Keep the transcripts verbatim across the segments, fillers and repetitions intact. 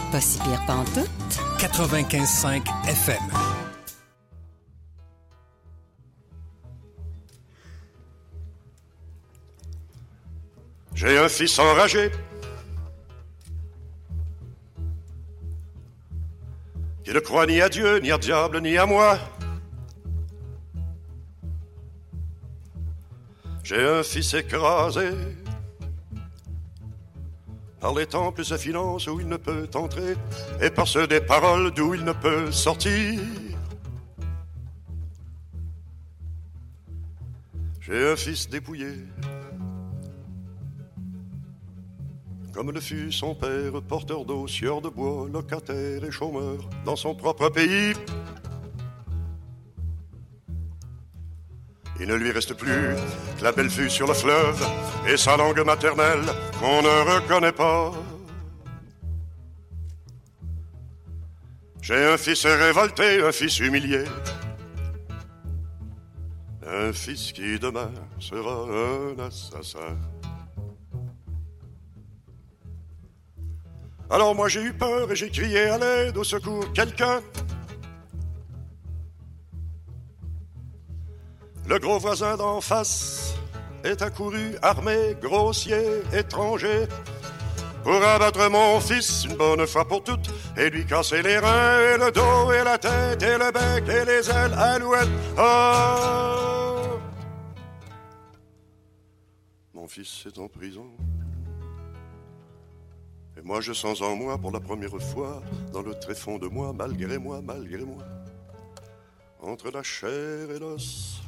Pas si pire pantoute. quatre-vingt-quinze cinq F M. J'ai un fils enragé qui ne croit ni à Dieu, ni à diable, ni à moi. J'ai un fils écrasé par les temples et finances où il ne peut entrer, et par ceux des paroles d'où il ne peut sortir. J'ai un fils dépouillé, comme le fut son père, porteur d'eau, sieur de bois, locataire et chômeur dans son propre pays. Il ne lui reste plus que la belle vue sur le fleuve et sa langue maternelle qu'on ne reconnaît pas. J'ai un fils révolté, un fils humilié, un fils qui demain sera un assassin. Alors moi j'ai eu peur et j'ai crié à l'aide, au secours, quelqu'un. Le gros voisin d'en face est accouru, armé, grossier, étranger, pour abattre mon fils une bonne fois pour toutes, et lui casser les reins, et le dos, et la tête, et le bec, et les ailes, alouette. Oh! Mon fils est en prison. Et moi je sens en moi pour la première fois, dans le tréfonds de moi, malgré moi, malgré moi, entre la chair et l'os,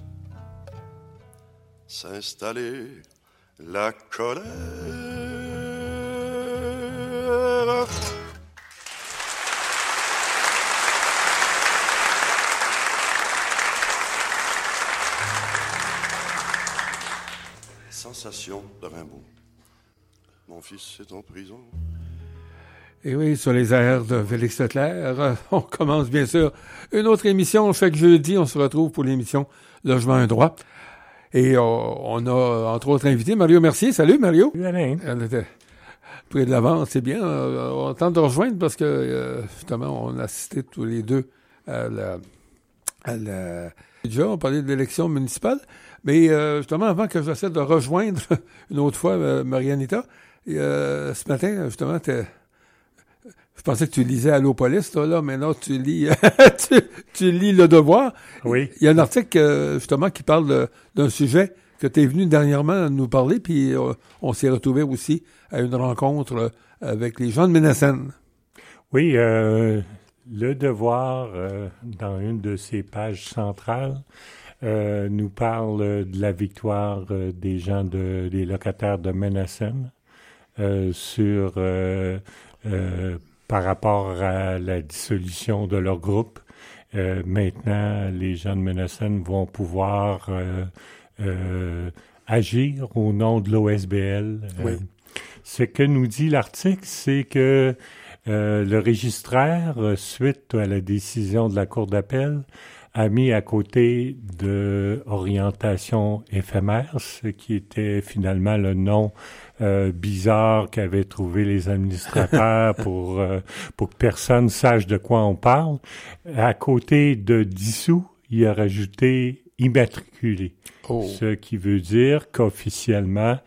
s'installer la colère. Sensation de Rimbaud. Mon fils est en prison. Et oui, sur les airs de Félix Leclerc, on commence bien sûr une autre émission. Chaque jeudi, on se retrouve pour l'émission Logement un droit. Et on, on a, entre autres, invité Mario Mercier. Salut, Mario. Salut, Alain. Elle était près de l'avance, c'est bien. On tente de rejoindre parce que, euh, justement, on a assisté tous les deux à la... À la... Déjà, on parlait de l'élection municipale, mais euh, justement, avant que j'essaie de rejoindre une autre fois euh, Marianita, euh, ce matin, justement, t'es... Je pensais que tu lisais Allopolis, toi, là, mais non, tu lis, tu, tu lis Le Devoir. Oui. Il y a un article, justement, qui parle de, d'un sujet que tu es venu dernièrement nous parler, puis euh, on s'est retrouvé aussi à une rencontre avec les gens de Ménacène. Oui, euh, Le Devoir, euh, dans une de ses pages centrales, euh, nous parle de la victoire euh, des gens, de, des locataires de Ménacène euh, sur... Euh, euh, par rapport à la dissolution de leur groupe. Euh, maintenant, les gens de Ménacène vont pouvoir euh, euh, agir au nom de l'O S B L. Oui. Euh, ce que nous dit l'article, c'est que euh, le registraire, suite à la décision de la Cour d'appel, a mis à côté de orientation éphémère, ce qui était finalement le nom euh, bizarre qu'avaient trouvé les administrateurs pour euh, pour que personne sache de quoi on parle. À côté de dissous, il a rajouté immatriculé, Oh. ce qui veut dire qu'officiellement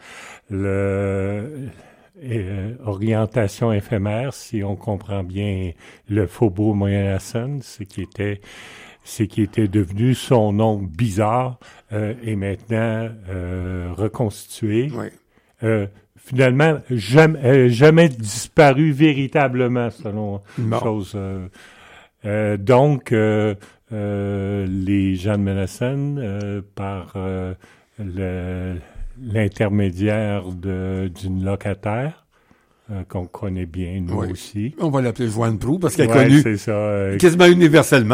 le euh, orientation éphémère, si on comprend bien le Faubourg Moyen-Lassène, ce qui était c'est qui était devenu son nom bizarre euh, est maintenant euh, reconstitué. Oui. Euh, finalement, jamais, euh, jamais disparu véritablement, selon Non. chose. Euh, euh, donc, euh, euh, les gens de Ménacène, euh, par euh, le, l'intermédiaire de, d'une locataire, euh, qu'on connaît bien, nous Oui. aussi. On va l'appeler Joanne Proulx parce qu'elle est Ouais, connue c'est ça. Euh, quasiment universellement.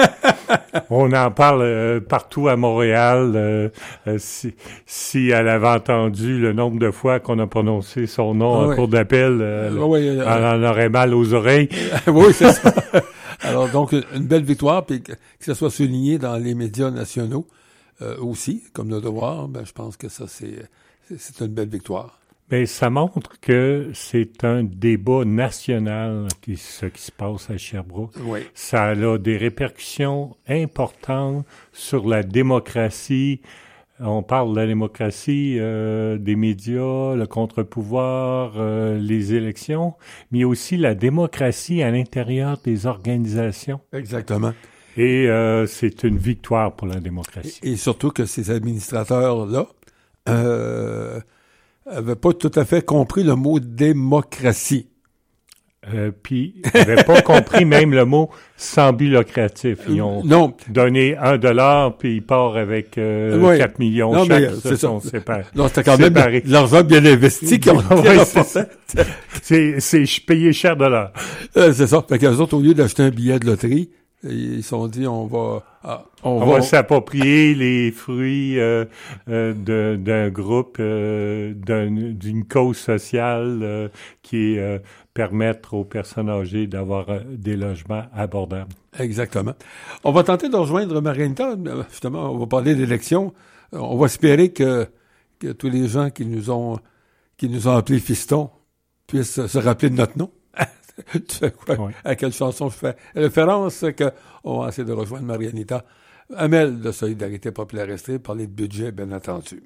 On en parle euh, partout à Montréal. Euh, euh, si, si elle avait entendu le nombre de fois qu'on a prononcé son nom Ah en ouais. cours d'appel, euh, Ah ouais, euh, elle en aurait mal aux oreilles. Oui, c'est ça. Alors, donc, une belle victoire, puis que, que ça soit souligné dans les médias nationaux euh, aussi, comme Le Devoir, ben, je pense que ça, c'est, c'est, c'est une belle victoire. Mais ça montre que c'est un débat national, qui, ce qui se passe à Sherbrooke. Oui. Ça a des répercussions importantes sur la démocratie. On parle de la démocratie, euh, des médias, le contre-pouvoir, euh, les élections, mais aussi la démocratie à l'intérieur des organisations. Exactement. Et euh, c'est une victoire pour la démocratie. Et, et surtout que ces administrateurs-là euh, avaient pas tout à fait compris le mot démocratie. Euh, puis, ils n'avaient pas compris même le mot sans but lucratif. Ils ont non. donné un dollar, puis ils partent avec euh, oui. quatre millions non, chaque. Mais, se c'est sont ça. séparés. Non, c'était quand séparés. même l'argent bien investi qui ont ouais, c'est, c'est, c'est payé cher de l'heure. Euh, c'est ça. Fait qu'eux autres, au lieu d'acheter un billet de loterie, ils se sont dit, on va... Ah, on, on va, va on... s'approprier les fruits euh, euh, de, d'un groupe, euh, d'un, d'une cause sociale euh, qui est euh, permettre aux personnes âgées d'avoir euh, des logements abordables. Exactement. On va tenter de rejoindre Marianita. Justement, on va parler d'élections. On va espérer que, que tous les gens qui nous ont qui nous ont appelés fistons puissent se rappeler de notre nom. Tu fais quoi? Oui. À quelle chanson je fais référence? Que on va essayer de rejoindre Marianita. Amel de Solidarité Populaire Estrée, parler de budget, bien entendu.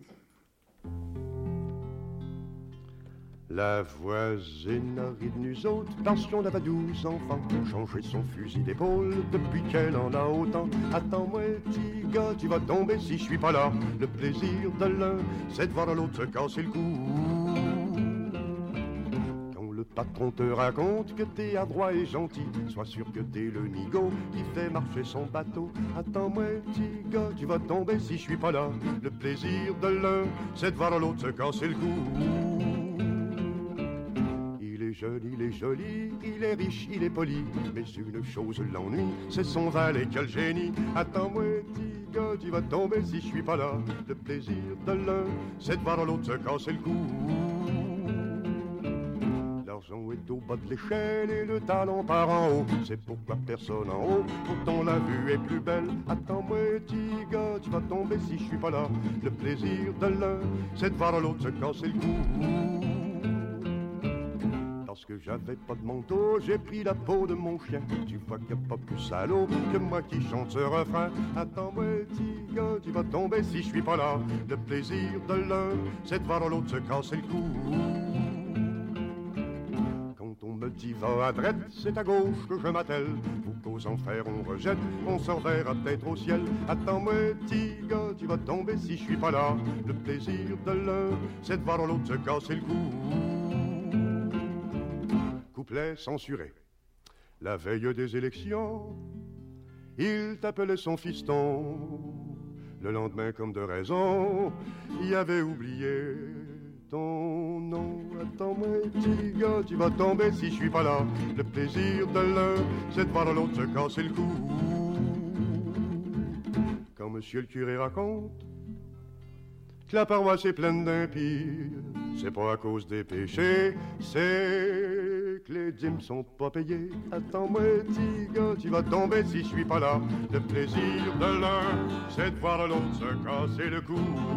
La voisine a ri de nous autres, pension d'avoir douze enfants, changer son fusil d'épaule depuis qu'elle en a autant. Attends-moi, petit gars, tu vas tomber si je suis pas là. Le plaisir de l'un, c'est de voir l'autre se casser le cou. Le patron te raconte que t'es adroit et gentil, sois sûr que t'es le nigo qui fait marcher son bateau. Attends-moi, petit gars, tu vas tomber si je suis pas là. Le plaisir de l'un, c'est de voir l'autre se casser le cou. Il est jeune, il est joli, il est riche, il est poli, mais une chose l'ennuie, c'est son valet qui a le génie. Attends-moi, petit gars, tu vas tomber si je suis pas là. Le plaisir de l'un, c'est de voir l'autre se casser le cou. L'argent est au bas de l'échelle et le talent par en haut. C'est pourquoi personne en haut, pourtant la vue est plus belle. Attends-moi, petit gars, tu vas tomber si je suis pas là. Le plaisir de l'un, c'est de voir l'autre se casser le cou. Parce que j'avais pas de manteau, j'ai pris la peau de mon chien. Tu vois qu'il n'y a pas plus salaud que moi qui chante ce refrain. Attends-moi, petit gars, tu vas tomber si je suis pas là. Le plaisir de l'un, c'est de voir l'autre se casser le cou. On me dit va à droite, c'est à gauche que je m'attelle. Vous qu'aux enfers on rejette, on s'en verra peut-être au ciel. Attends-moi, petit gars, tu vas tomber si je suis pas là. Le plaisir de l'un, c'est de voir l'autre se casser le cou. Couplet censuré. La veille des élections, il t'appelait son fiston. Le lendemain, comme de raison, il avait oublié ton nom. Attends-moi, petit gars, tu vas tomber si je suis pas là. Le plaisir de l'un, c'est de voir l'autre se casser le cou. Quand monsieur le curé raconte que la paroisse est pleine d'impies, c'est pas à cause des péchés, c'est que les dîmes sont pas payées. Attends-moi, petit gars, tu vas tomber si je suis pas là. Le plaisir de l'un, c'est de voir l'autre se casser le cou.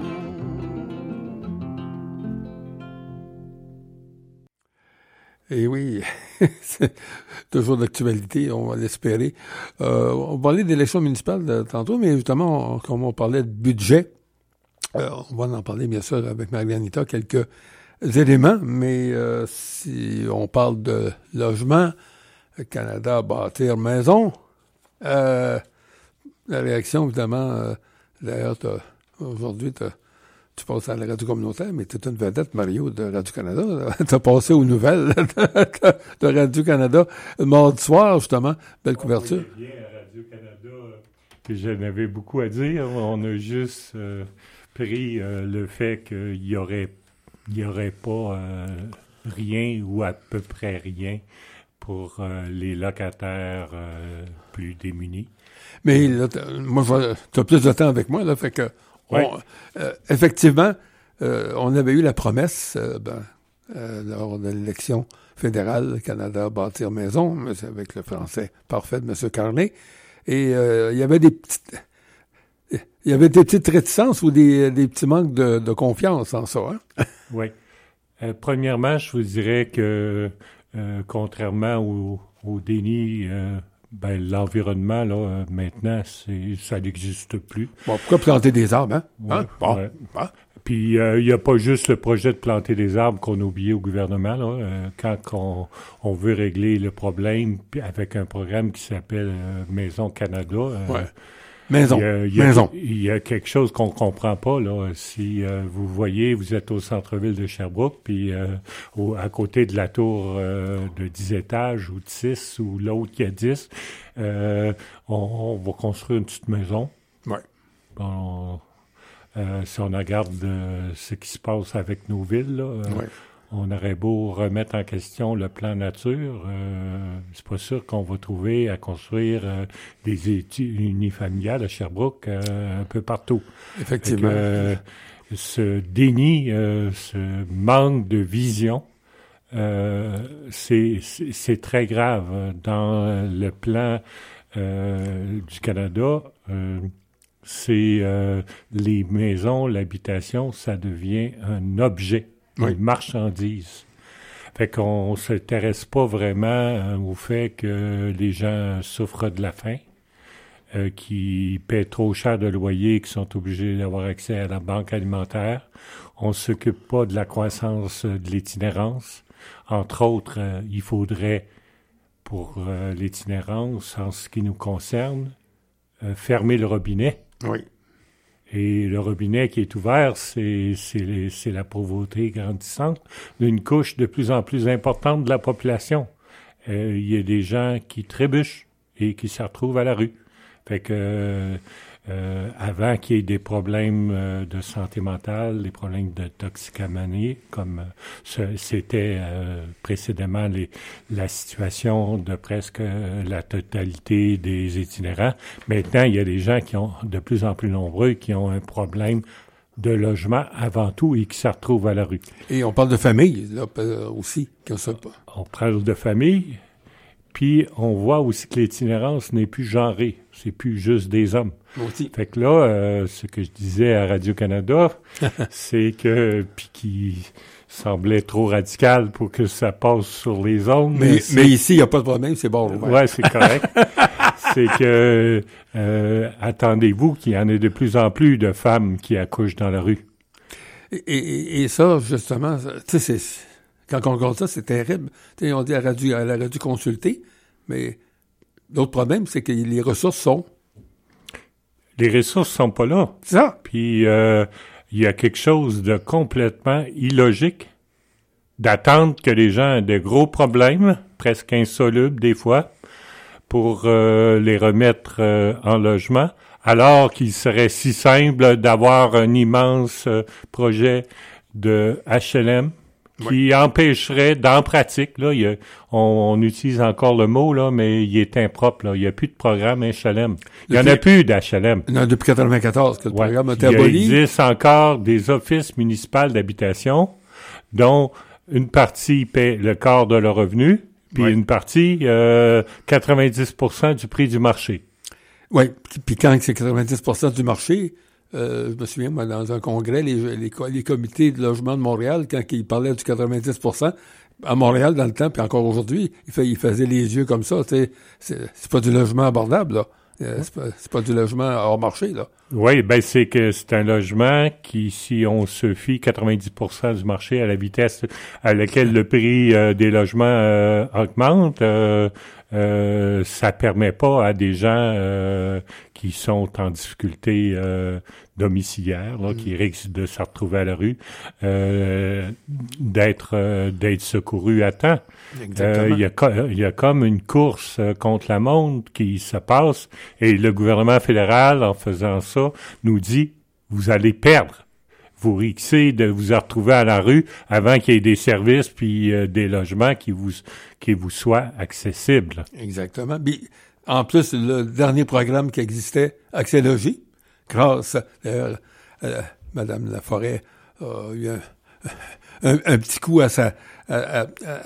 Et oui, c'est toujours d'actualité, on va l'espérer. Euh, on parlait d'élections municipales de, tantôt, mais justement, on, comme on parlait de budget, euh, on va en parler bien sûr avec Marianita, quelques éléments, mais euh, si on parle de logement, Canada bâtir maison, euh, la réaction évidemment, euh, d'ailleurs, t'as, aujourd'hui, t'as tu passes à la radio communautaire, mais tu es une vedette, Mario, de Radio-Canada. Tu as passé aux nouvelles de Radio-Canada mardi soir, justement. Belle couverture. Oui, bien à Radio-Canada, que j'en avais beaucoup à dire. On a juste euh, pris euh, le fait qu'il n'y aurait, y aurait pas euh, rien ou à peu près rien pour euh, les locataires euh, plus démunis. Mais là, moi, tu as plus de temps avec moi, là, fait que Oui. On, euh, effectivement, euh, on avait eu la promesse euh, ben, euh, lors de l'élection fédérale Canada bâtir maison, avec le français parfait de M. Carney, et euh, il y avait des petites il y avait des petites réticences ou des, des petits manques de, de confiance en ça. Hein? Oui. Euh, premièrement, je vous dirais que, euh, contrairement au, au déni, euh, ben, l'environnement, là, euh, maintenant, c'est, ça n'existe plus. Bon, pourquoi planter des arbres, hein? Ouais, hein? Bon. ouais. Hein? Puis, euh, il n'y a pas juste le projet de planter des arbres qu'on a oublié au gouvernement, là. Euh, quand on, on veut régler le problème, puis avec un programme qui s'appelle euh, Maison Canada, euh, ouais. Maison. Il y a, il y a, Maison. Il y a quelque chose qu'on comprend pas, là. Si euh, vous voyez, vous êtes au centre-ville de Sherbrooke, puis euh, au, à côté de la tour euh, de dix étages ou de six, ou l'autre qui a dix, euh, on, on va construire une petite maison. Ouais. On, euh, si on regarde euh, ce qui se passe avec nos villes, là, euh, ouais. on aurait beau remettre en question le plan nature, euh, c'est pas sûr qu'on va trouver à construire euh, des études unifamiliales à Sherbrooke euh, un peu partout. Effectivement. Que, euh, ce déni, euh, ce manque de vision, euh, c'est, c'est, c'est très grave. Dans le plan euh, du Canada, euh, c'est euh, les maisons, l'habitation, ça devient un objet. Oui. Une marchandise. Fait qu'on s'intéresse pas vraiment euh, au fait que les gens souffrent de la faim, euh, qui paient trop cher de loyer, qui sont obligés d'avoir accès à la banque alimentaire. On s'occupe pas de la croissance de l'itinérance. Entre autres, euh, il faudrait, pour euh, l'itinérance, en ce qui nous concerne, euh, fermer le robinet. Oui. Et le robinet qui est ouvert, c'est, c'est, c'est la pauvreté grandissante d'une couche de plus en plus importante de la population. Euh, il y a des gens qui trébuchent et qui se retrouvent à la rue. Fait que euh, euh, avant qu'il y ait des problèmes euh, de santé mentale, des problèmes de toxicomanie, comme euh, ce, c'était euh, précédemment les, la situation de presque euh, la totalité des itinérants. Maintenant, il y a des gens qui ont de plus en plus nombreux qui ont un problème de logement avant tout et qui se retrouvent à la rue. Et on parle de famille, là, aussi, comme ça. On parle de famille, puis on voit aussi que l'itinérance n'est plus genrée. C'est plus juste des hommes. Aussi. Fait que là, euh, ce que je disais à Radio-Canada, c'est que, puis qui semblait trop radical pour que ça passe sur les ondes. Mais, mais ici, il n'y a pas de problème, c'est bon. Ouais, ouais c'est correct. C'est que, euh, attendez-vous qu'il y en ait de plus en plus de femmes qui accouchent dans la rue. Et, et, et ça, justement, tu sais, c'est, quand on regarde ça, c'est terrible. Tu sais, on dit à la radio, à la radio consulter, mais l'autre problème, c'est que les ressources sont... Les ressources sont pas là. C'est ça. Puis, euh, il y a quelque chose de complètement illogique d'attendre que les gens aient de gros problèmes, presque insolubles des fois, pour euh, les remettre euh, en logement, alors qu'il serait si simple d'avoir un immense euh, projet de H L M qui oui. empêcherait, dans pratique, là, il y a, on, on utilise encore le mot, là, mais il est impropre, là. Il n'y a plus de programme H L M. Il n'y en a plus d'H L M. Non, depuis quatre-vingt-quatorze que le ouais. programme a été aboli. Il existe encore des offices municipaux d'habitation dont une partie paie le quart de leur revenu, puis oui. une partie, euh, quatre-vingt-dix pour cent du prix du marché. Oui, puis quand c'est quatre-vingt-dix pour cent du marché, euh, je me souviens, moi, dans un congrès, les, les, les comités de logement de Montréal, quand ils parlaient du quatre-vingt-dix pour cent, à Montréal, dans le temps, puis encore aujourd'hui, ils, fait, ils faisaient les yeux comme ça, tu sais, c'est, c'est pas du logement abordable, là. Euh, c'est, pas, c'est pas du logement hors marché, là. Oui, ben c'est que c'est un logement qui, si on se fie quatre-vingt-dix pour cent du marché à la vitesse à laquelle le prix euh, des logements euh, augmente, euh, euh, ça permet pas à des gens euh, qui sont en difficulté euh, domiciliaire, là, mmh. qui risquent de se retrouver à la rue, euh, d'être euh, d'être secourus à temps. Exactement. Il euh, y a il y a comme une course euh, contre la montre qui se passe et le gouvernement fédéral, en faisant ça, nous dit vous allez perdre. Vous risquez de vous retrouver à la rue avant qu'il y ait des services puis euh, des logements qui vous qui vous soient accessibles. Exactement. Puis, en plus, le dernier programme qui existait, Accès Logis, grâce à euh, euh, Mme Laforêt, a eu un, un, un petit coup à sa à, à,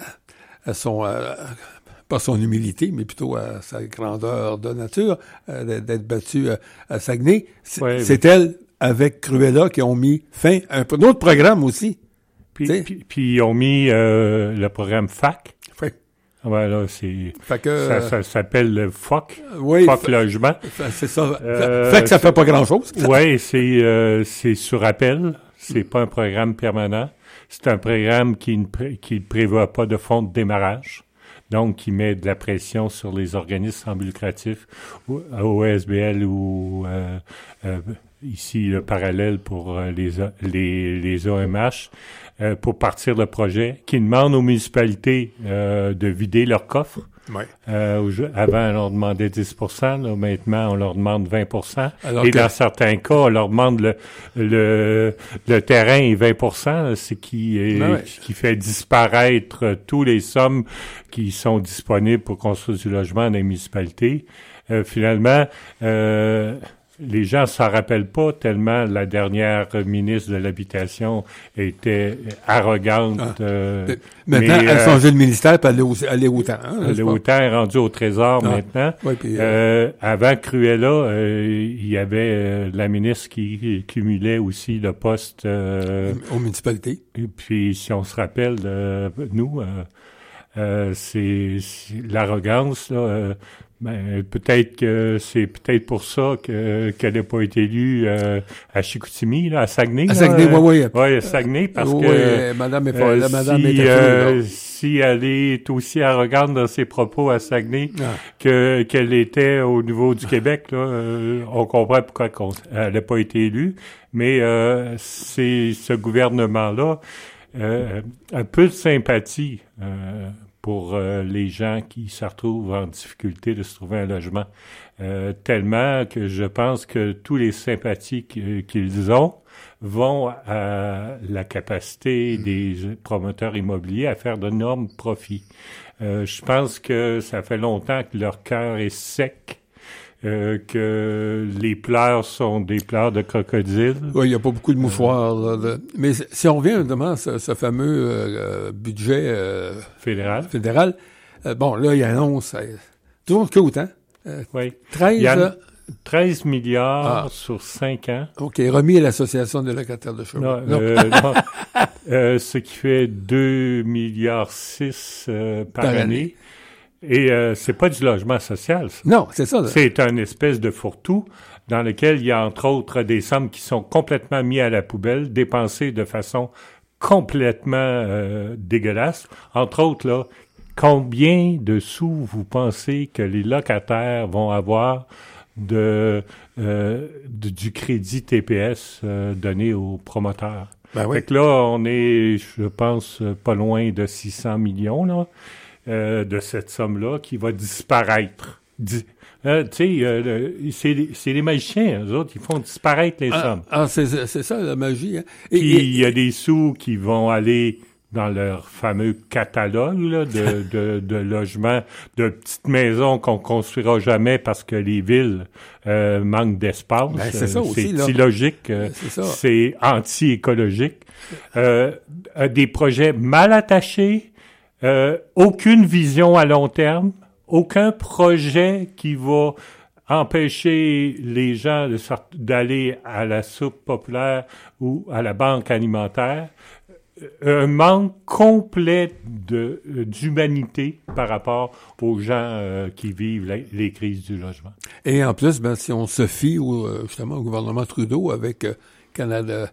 à son à, pas son humilité, mais plutôt à sa grandeur de nature, euh, d'être battue à, à Saguenay. C'est, ouais, c'est oui. elle, avec Cruella, qui ont mis fin à un, un autre programme aussi. Puis, puis, puis ils ont mis euh, le programme F A C. Oui. Voilà, c'est fait que, ça, ça s'appelle le F O C, oui, F O C logement. C'est ça. Euh, fait que ça fait pas grand-chose. Oui, c'est euh, c'est sur appel. C'est pas un programme permanent. C'est un programme qui ne pré- qui prévoit pas de fonds de démarrage. Donc, qui met de la pression sur les organismes sans but lucratif, O S B L ou euh, euh, ici le parallèle pour euh, les, les, les O M H, euh, pour partir le projet, qui demande aux municipalités euh, de vider leurs coffres. Ouais. Euh, avant, on leur demandait dix pour cent. Là, maintenant, on leur demande vingt pour cent. Alors et que... dans certains cas, on leur demande le, le, le terrain est vingt pour cent, ce qui, est, ouais. qui fait disparaître tous les sommes qui sont disponibles pour construire du logement dans les municipalités. Euh, finalement, euh, les gens s'en rappellent pas tellement la dernière ministre de l'Habitation était arrogante. Ah. Euh, maintenant, mais, elle a changé de ministère puis elle est, elle est autant. Hein, elle est autant, est rendue au Trésor ah. maintenant. Oui, puis, euh... Euh, avant Cruella, euh, il y avait euh, la ministre qui cumulait aussi le poste euh, aux municipalités. Et puis, si on se rappelle, euh, nous, euh, euh, c'est, c'est l'arrogance, là. Euh, Ben, peut-être que c'est peut-être pour ça que qu'elle n'a pas été élue euh, à Chicoutimi, là, à Saguenay. À Saguenay, oui, oui. Oui, à Saguenay, parce oui, que oui, madame est euh, la madame si, est euh, si elle est aussi arrogante dans ses propos à Saguenay ah. que qu'elle était au niveau du Québec, là, euh, on comprend pourquoi qu'on, elle n'a pas été élue. Mais euh, c'est ce gouvernement-là euh, un peu de sympathie. Euh, pour euh, les gens qui se retrouvent en difficulté de se trouver un logement. Euh, tellement que je pense que tous les sympathies qu'ils ont vont à la capacité des promoteurs immobiliers à faire d'énormes profits. Euh, je pense que ça fait longtemps que leur cœur est sec, euh, que les pleurs sont des pleurs de crocodile. Oui, il n'y a pas beaucoup de mouchoirs. Là, là. Mais si on revient notamment à ce, ce fameux euh, budget euh, fédéral, fédéral euh, bon, là, il annonce euh, toujours que autant. Euh, oui. treize, il y a treize milliards ah. sur cinq ans. OK, remis à l'Association des locataires de Sherbrooke. Non, non. Euh, non. euh, ce qui fait deux milliards six euh, par, par année. année. Et euh, c'est pas du logement social, ça. Non, c'est ça. Là. C'est un espèce de fourre-tout dans lequel il y a entre autres des sommes qui sont complètement mises à la poubelle, dépensées de façon complètement euh, dégueulasse. Entre autres, là, combien de sous vous pensez que les locataires vont avoir de, euh, de du crédit T P S euh, donné aux promoteurs? Ben oui. Fait que là, on est, je pense, pas loin de six cents millions, là. Euh, de cette somme-là qui va disparaître. Di- euh, tu sais, euh, c'est, c'est les magiciens, eux autres, ils font disparaître les ah, sommes. Ah, c'est, c'est ça, la magie. Hein? Et, Puis, il y a des sous qui vont aller dans leur fameux catalogue là, de, de, de logements, de petites maisons qu'on construira jamais parce que les villes euh, manquent d'espace. Ben, c'est ça aussi, c'est illogique, euh, c'est, c'est anti-écologique. Euh, des projets mal attachés, Euh, aucune vision à long terme, aucun projet qui va empêcher les gens de sort- d'aller à la soupe populaire ou à la banque alimentaire. Un manque complet de, d'humanité par rapport aux gens euh, qui vivent la, les crises du logement. Et en plus, ben, si on se fie au, justement au gouvernement Trudeau avec euh, Canada...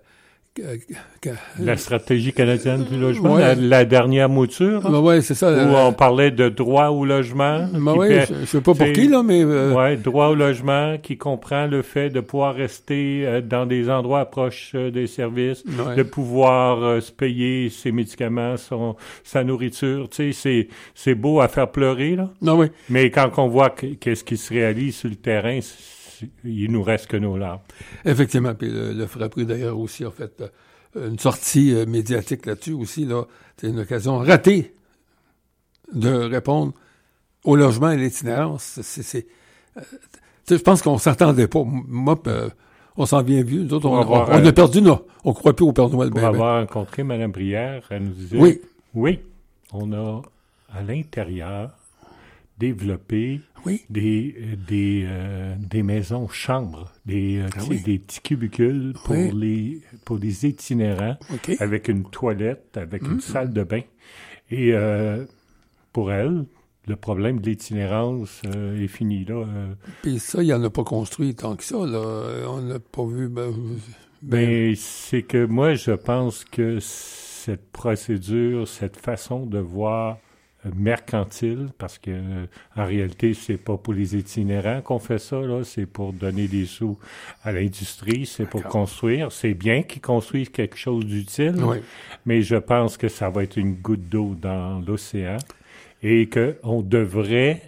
La stratégie canadienne du logement, ouais. la, la dernière mouture, ah, ben ouais, c'est ça, où euh, on parlait de droit au logement. Ben oui, paie, je, je sais pas pour qui, là, mais... Euh... Oui, droit au logement qui comprend le fait de pouvoir rester euh, dans des endroits proches euh, des services, ouais. de pouvoir euh, se payer ses médicaments, son, sa nourriture. Tu sais, c'est, c'est beau à faire pleurer, là. Non, oui. Mais quand on voit que, qu'est-ce qui se réalise sur le terrain, il nous reste que nos larmes. Effectivement, puis le, le Frappé d'ailleurs aussi a fait euh, une sortie euh, médiatique là-dessus aussi, là. C'est une occasion ratée de répondre au logement et l'itinérance. C'est, c'est, euh, je pense qu'on s'entendait pas. Moi, euh, on s'en vient vieux. Nous autres, on, on, on a perdu, non. On croit plus au Père Noël. Pour ben, avoir ben. rencontré Mme Brière, elle nous disait... Oui. Oui, on a à l'intérieur développer oui. des, des, euh, des maisons chambres, des, euh, ah t- oui. des petits cubicules pour, oui. les, pour les itinérants, okay. avec une toilette, avec mmh. une salle de bain. Et euh, pour elle, le problème de l'itinérance euh, est fini. Là. Euh, Puis ça, il n'y en a pas construit tant que ça. Là. On n'a pas vu... Ben, ben, ben, c'est que moi, je pense que cette procédure, cette façon de voir mercantile, parce que euh, en réalité, c'est pas pour les itinérants qu'on fait ça, là, c'est pour donner des sous à l'industrie, c'est pour D'accord. construire. C'est bien qu'ils construisent quelque chose d'utile, oui. mais je pense que ça va être une goutte d'eau dans l'océan et qu'on devrait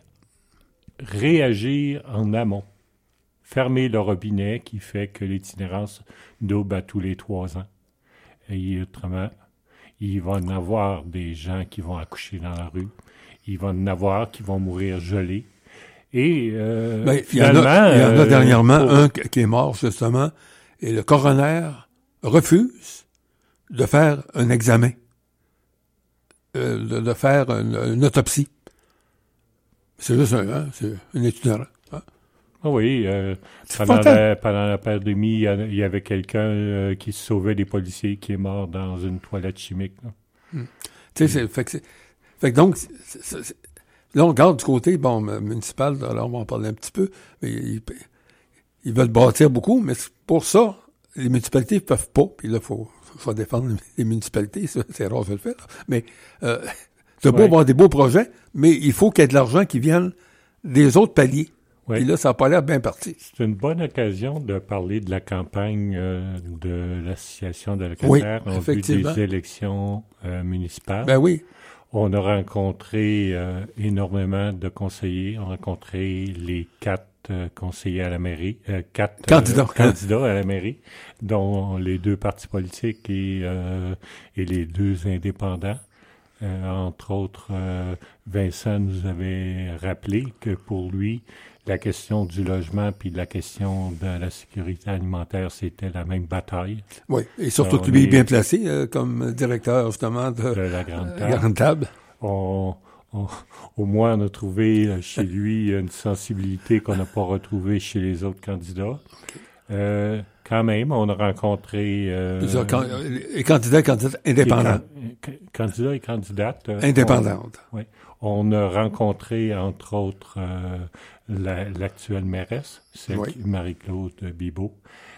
réagir en amont. Fermer le robinet qui fait que l'itinérance double à tous les trois ans. Et autrement, il va en avoir des gens qui vont accoucher dans la rue. Il va en avoir qui vont mourir gelés. Et euh, ben, finalement... Il y en a, il y en a euh, dernièrement pour... un qui est mort, justement, et le coroner refuse de faire un examen, euh, de, de faire une, une autopsie. C'est juste un, hein, c'est un itinérant. Hein? Oui, euh, pendant, la, pendant la pandémie, il y avait quelqu'un euh, qui sauvait des policiers qui est mort dans une toilette chimique. Là, hum. Tu sais, c'est, fait que c'est, fait que donc, c'est, c'est, c'est, là, on regarde du côté, bon, municipal, alors on va en parler un petit peu, mais ils, ils veulent bâtir beaucoup, mais pour ça, les municipalités ne peuvent pas, puis là, il faut, faut défendre les municipalités, ça, c'est rare de le faire, là. Mais euh, c'est beau ouais. avoir des beaux projets, mais il faut qu'il y ait de l'argent qui vienne des autres paliers. Oui. Et là, ça n'a pas l'air bien parti. C'est une bonne occasion de parler de la campagne euh, de l'Association de locataires oui, en vue des élections euh, municipales. Ben oui. On a rencontré euh, énormément de conseillers. On a rencontré les quatre euh, conseillers à la mairie, euh, quatre candidats. Euh, candidats à la mairie, dont les deux partis politiques et, euh, et les deux indépendants. Euh, entre autres, euh, Vincent nous avait rappelé que pour lui, la question du logement puis la question de la sécurité alimentaire, c'était la même bataille. Oui, et surtout que lui est bien placé euh, comme directeur, justement, de, de la Grande Table. Euh, grande table. On, on, au moins, on a trouvé chez lui une sensibilité qu'on n'a pas retrouvée chez les autres candidats. Okay. Euh, quand même, on a rencontré... Euh, Plusieurs can- les candidats et candidates indépendants. Can- candidats et candidates. Euh, indépendantes. Oui. On a rencontré, entre autres, euh, la, l'actuelle mairesse, celle oui. Marie-Claude Bibeau,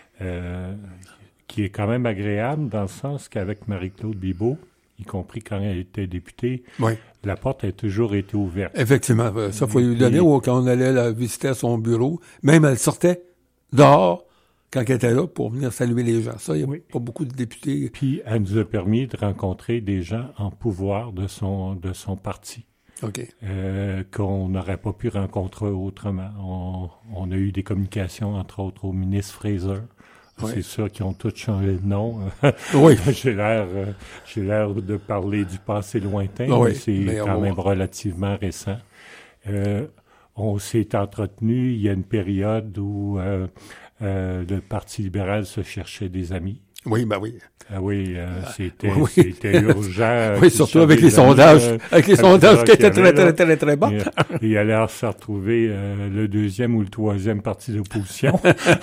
euh, qui est quand même agréable dans le sens qu'avec Marie-Claude Bibeau, y compris quand elle était députée, oui. la porte a toujours été ouverte. Effectivement. Ça, il faut lui donner. Ou quand on allait la visiter à son bureau, même elle sortait dehors quand elle était là pour venir saluer les gens. Ça, il n'y a oui. pas beaucoup de députés. Puis, elle nous a permis de rencontrer des gens en pouvoir de son, de son parti. OK. Euh, qu'on n'aurait pas pu rencontrer autrement. On, on a eu des communications, entre autres, au ministre Fraser. Oui. C'est sûr qu'ils ont tous changé de nom. Oui. j'ai l'air, euh, j'ai l'air de parler du passé lointain, oui. mais c'est mais quand même voir. relativement récent. Euh, on s'est entretenu, il y a une période où euh, euh, le Parti libéral se cherchait des amis. Oui, ben oui. Ah oui, euh, c'était, oui. c'était urgent. Oui, surtout avec les sondages, euh, avec les sondages qui étaient très, très, très, très bas. Il allait alors se retrouver euh, le deuxième ou le troisième parti d'opposition.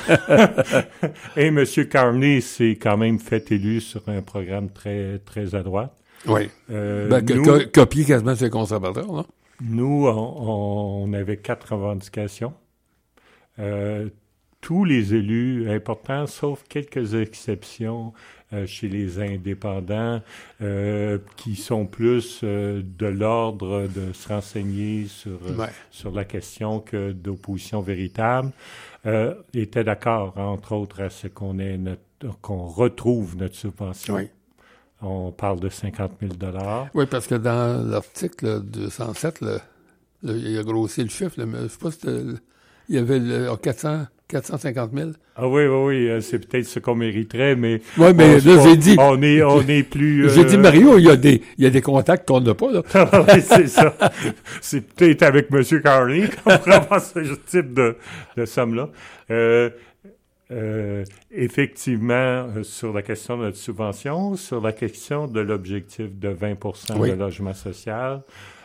Et M. Carney s'est quand même fait élu sur un programme très, très à droite. Oui. Euh, ben, nous, co- copié quasiment sur les conservateurs, non? Nous, on, on avait quatre revendications. Euh, tous les élus importants, sauf quelques exceptions euh, chez les indépendants, euh, qui sont plus euh, de l'ordre de se renseigner sur, ouais. sur la question que d'opposition véritable, euh, étaient d'accord, entre autres, à ce qu'on ait notre, qu'on retrouve notre subvention. Oui. On parle de cinquante mille dollars. Oui, parce que dans l'article deux cent sept, là, là, il a grossi le chiffre, là, mais je sais pas si il y avait le, quatre cents, quatre cent cinquante mille. Ah oui, oui, oui, c'est peut-être ce qu'on mériterait, mais... Oui, mais on, là, j'ai dit... On est, on est plus... J'ai euh... dit, Mario, il y a des, il y a des contacts qu'on n'a pas, là. Oui, c'est ça. C'est peut-être avec M. Carney qu'on pourrait avoir ce type de, de somme-là. Euh, Euh, effectivement, euh, sur la question de notre subvention, sur la question de l'objectif de vingt pour cent oui. de logement social,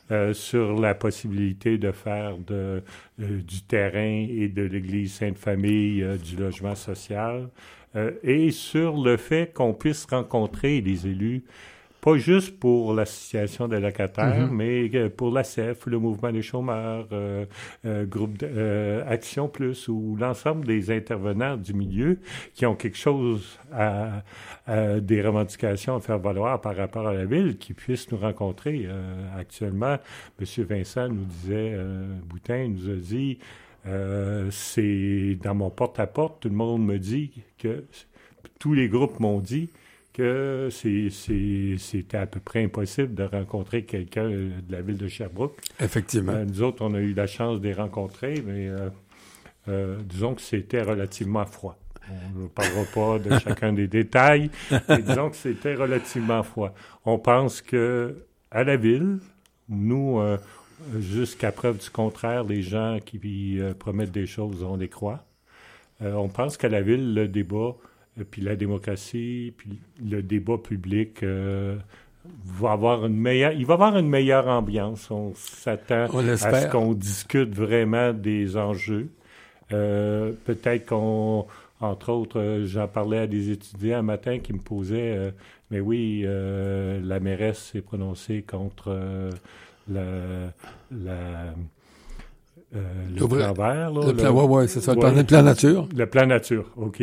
euh, sur la possibilité de faire de, euh, du terrain et de l'Église Sainte-Famille euh, du logement social, euh, et sur le fait qu'on puisse rencontrer les élus, pas juste pour l'association des locataires, mm-hmm. mais pour l'A C F, le mouvement des chômeurs, euh, euh, groupe de, euh, Action Plus, ou l'ensemble des intervenants du milieu qui ont quelque chose à, à des revendications à faire valoir par rapport à la ville, qui puissent nous rencontrer. Euh, actuellement, M. Vincent nous disait, euh, Boutin nous a dit, euh, c'est dans mon porte-à-porte, tout le monde me dit que, tous les groupes m'ont dit que c'est, c'est, c'était à peu près impossible de rencontrer quelqu'un de la ville de Sherbrooke. Effectivement. Euh, nous autres, on a eu la chance de les rencontrer, mais euh, euh, disons que c'était relativement froid. On ne parlera pas de chacun des détails, mais disons que c'était relativement froid. On pense que à la ville, nous, euh, jusqu'à preuve du contraire, les gens qui euh, promettent des choses, on les croit. Euh, on pense qu'à la ville, le débat puis la démocratie, puis le débat public euh, va avoir une meilleure, il va avoir une meilleure ambiance. On s'attend On à ce qu'on discute vraiment des enjeux. Euh, peut-être qu'on, entre autres, euh, j'en parlais à des étudiants un matin qui me posaient, euh, mais oui, euh, la mairesse s'est prononcée contre euh, la... la Euh, le plan vert. Là, le plan, oui, ouais, c'est ça, le, ouais, plan, le plan nature. Le plan nature, OK.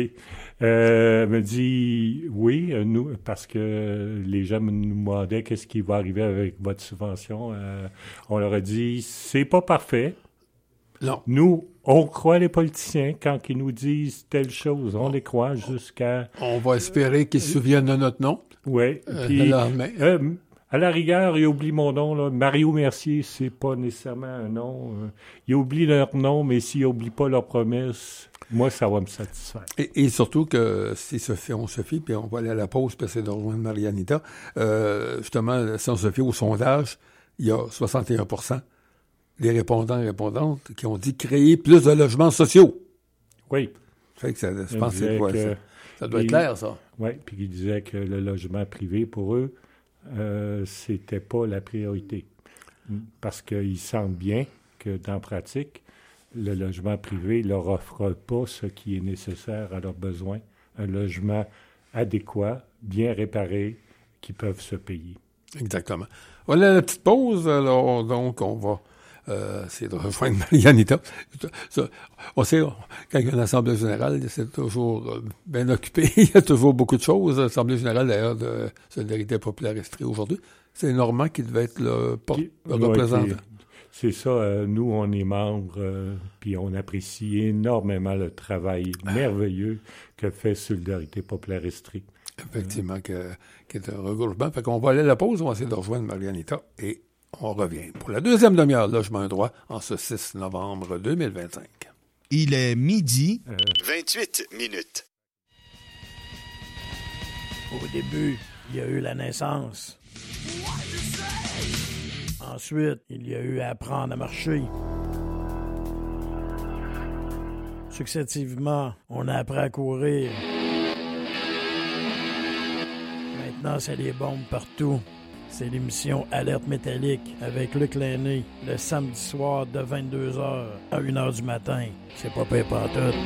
Euh, me dit, oui, nous, parce que les gens nous demandaient qu'est-ce qui va arriver avec votre subvention. Euh, on leur a dit, c'est pas parfait. Non. Nous, on croit les politiciens quand ils nous disent telle chose. On les croit jusqu'à... On va espérer qu'ils se souviennent de notre nom. Oui. Euh, puis, euh, à la rigueur, ils oublient mon nom, là. Mario Mercier, c'est pas nécessairement un nom. Euh, ils oublient leur nom, mais s'ils n'oublient pas leur promesse, moi, ça va me satisfaire. Et, et surtout que si se fait, on se fie, puis on va aller à la pause, puis c'est de rejoindre Marianita, euh, justement, si on se fie au sondage, il y a soixante et un pour cent des répondants et répondantes qui ont dit créer plus de logements sociaux. Oui. Fait que ça, je pense que c'est quoi, que, ça? Ça doit être clair, ça. Oui, puis ils disaient que le logement privé, pour eux, Euh, c'était pas la priorité. Parce qu'ils sentent bien que, dans la pratique, le logement privé ne leur offre pas ce qui est nécessaire à leurs besoins. Un logement adéquat, bien réparé, qui peuvent se payer. Exactement. Voilà la petite pause. Alors, donc, on va euh, essayer de rejoindre Marianita. Ça, on sait, quand il y a une assemblée générale, c'est toujours euh, bien occupé. Il y a toujours beaucoup de choses. L'assemblée générale, d'ailleurs, de Solidarité populaire Estrie aujourd'hui, c'est Normand qui devait être le, porte, le ouais, représentant. C'est ça. Euh, nous, on est membres, euh, puis on apprécie énormément le travail ah. merveilleux que fait Solidarité populaire Estrie. Effectivement, que, qui est un regroupement. Fait qu'on va aller à la pause, on va essayer de rejoindre Marianita et on revient pour la deuxième demi-heure Logement un droit en ce six novembre deux mille vingt-cinq. Il est midi. Euh... vingt-huit minutes. Au début, il y a eu la naissance. Ensuite, il y a eu à apprendre à marcher. Successivement, on a appris à courir. Maintenant, c'est des bombes partout. C'est l'émission Alerte métallique avec Luc Lainé, le samedi soir de vingt-deux heures à une heure du matin. C'est pas pire pantoute.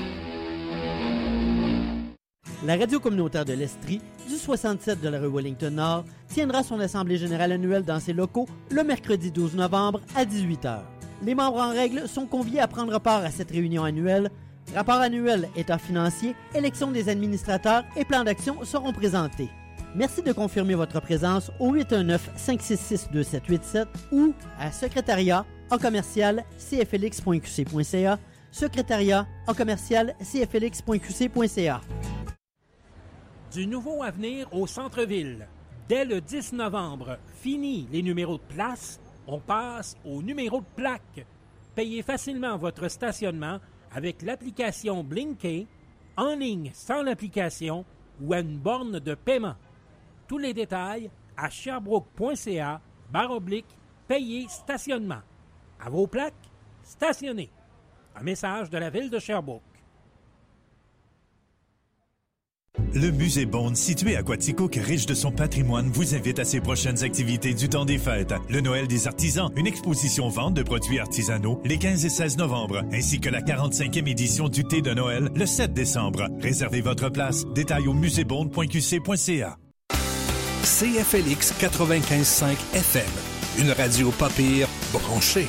La radio communautaire de l'Estrie, du soixante-sept de la rue Wellington-Nord, tiendra son assemblée générale annuelle dans ses locaux le mercredi douze novembre à dix-huit heures. Les membres en règle sont conviés à prendre part à cette réunion annuelle. Rapport annuel, état financier, élection des administrateurs et plan d'action seront présentés. Merci de confirmer votre présence au huit un neuf, cinq six six, deux sept huit sept ou à secrétariat en commercial c f l x point q c point c a, secrétariat en commercial c f l x point q c point c a. Du nouveau à venir au centre-ville. Dès le dix novembre, fini les numéros de place, on passe aux numéros de plaque. Payez facilement votre stationnement avec l'application Blinkey, en ligne sans l'application ou à une borne de paiement. Tous les détails à sherbrooke.ca barre oblique payer stationnement. À vos plaques, stationnez. Un message de la ville de Sherbrooke. Le musée Bond, situé à Quaticook, riche de son patrimoine, vous invite à ses prochaines activités du temps des fêtes. Le Noël des artisans, une exposition vente de produits artisanaux les quinze et seize novembre, ainsi que la quarante-cinquième édition du thé de Noël le sept décembre. Réservez votre place. Détails au musée bond point q c point c a. C F L X quatre-vingt-quinze cinq F M, une radio pas pire branchée.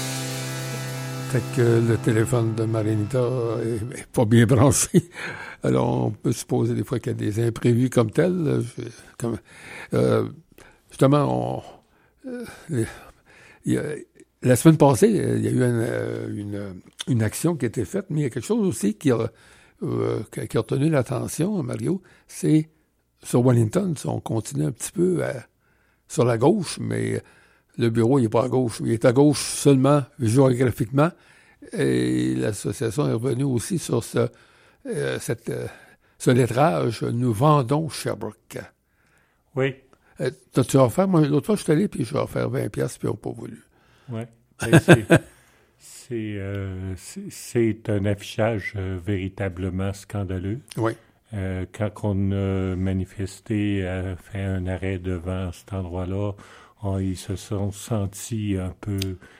Fait que le téléphone de Marinita est, est pas bien branché. Alors, on peut supposer des fois qu'il y a des imprévus comme tels. Je, comme, euh, justement, on, euh, il y a, la semaine passée, il y a eu une, une, une action qui a été faite, mais il y a quelque chose aussi qui a, euh, qui a retenu l'attention, Mario, c'est sur Wellington, on continue un petit peu à, sur la gauche, mais le bureau, il n'est pas à gauche. Il est à gauche seulement géographiquement. Et l'association est revenue aussi sur ce, euh, cette, euh, ce lettrage « Nous vendons Sherbrooke ». Oui. Euh, t'as-tu offert? Moi, l'autre fois, je suis allé, puis j'ai offert vingt piastres, puis ils n'ont pas voulu. Oui. c'est, c'est, euh, c'est, c'est un affichage euh, véritablement scandaleux. Oui. Euh, quand on a manifesté, a fait un arrêt devant cet endroit-là, on, ils se sont sentis un peu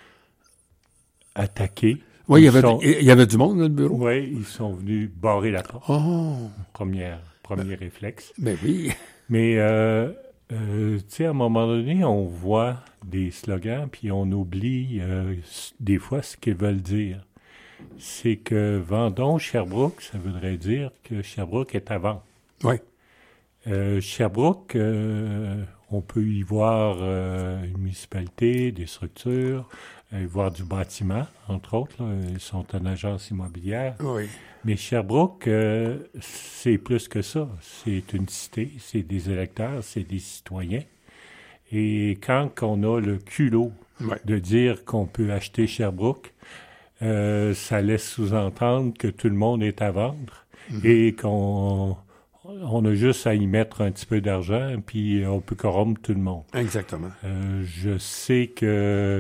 attaqués. Oui, il y, avait, sont, il y avait du monde dans le bureau. Oui, ils sont venus barrer la porte. Oh! Première, premier ben, réflexe. Ben oui. Mais, euh, euh, tu sais, à un moment donné, on voit des slogans, puis on oublie euh, des fois ce qu'ils veulent dire. C'est que vendons Sherbrooke, ça voudrait dire que Sherbrooke est à vendre. Oui. Euh, Sherbrooke, euh, on peut y voir euh, une municipalité, des structures, euh, y voir du bâtiment, entre autres. Là, ils sont une agence immobilière. Oui. Mais Sherbrooke, euh, c'est plus que ça. C'est une cité, c'est des électeurs, c'est des citoyens. Et quand on a le culot oui. de dire qu'on peut acheter Sherbrooke, euh, ça laisse sous-entendre que tout le monde est à vendre mm-hmm. et qu'on on a juste à y mettre un petit peu d'argent, puis on peut corrompre tout le monde. Exactement. Euh, je sais que,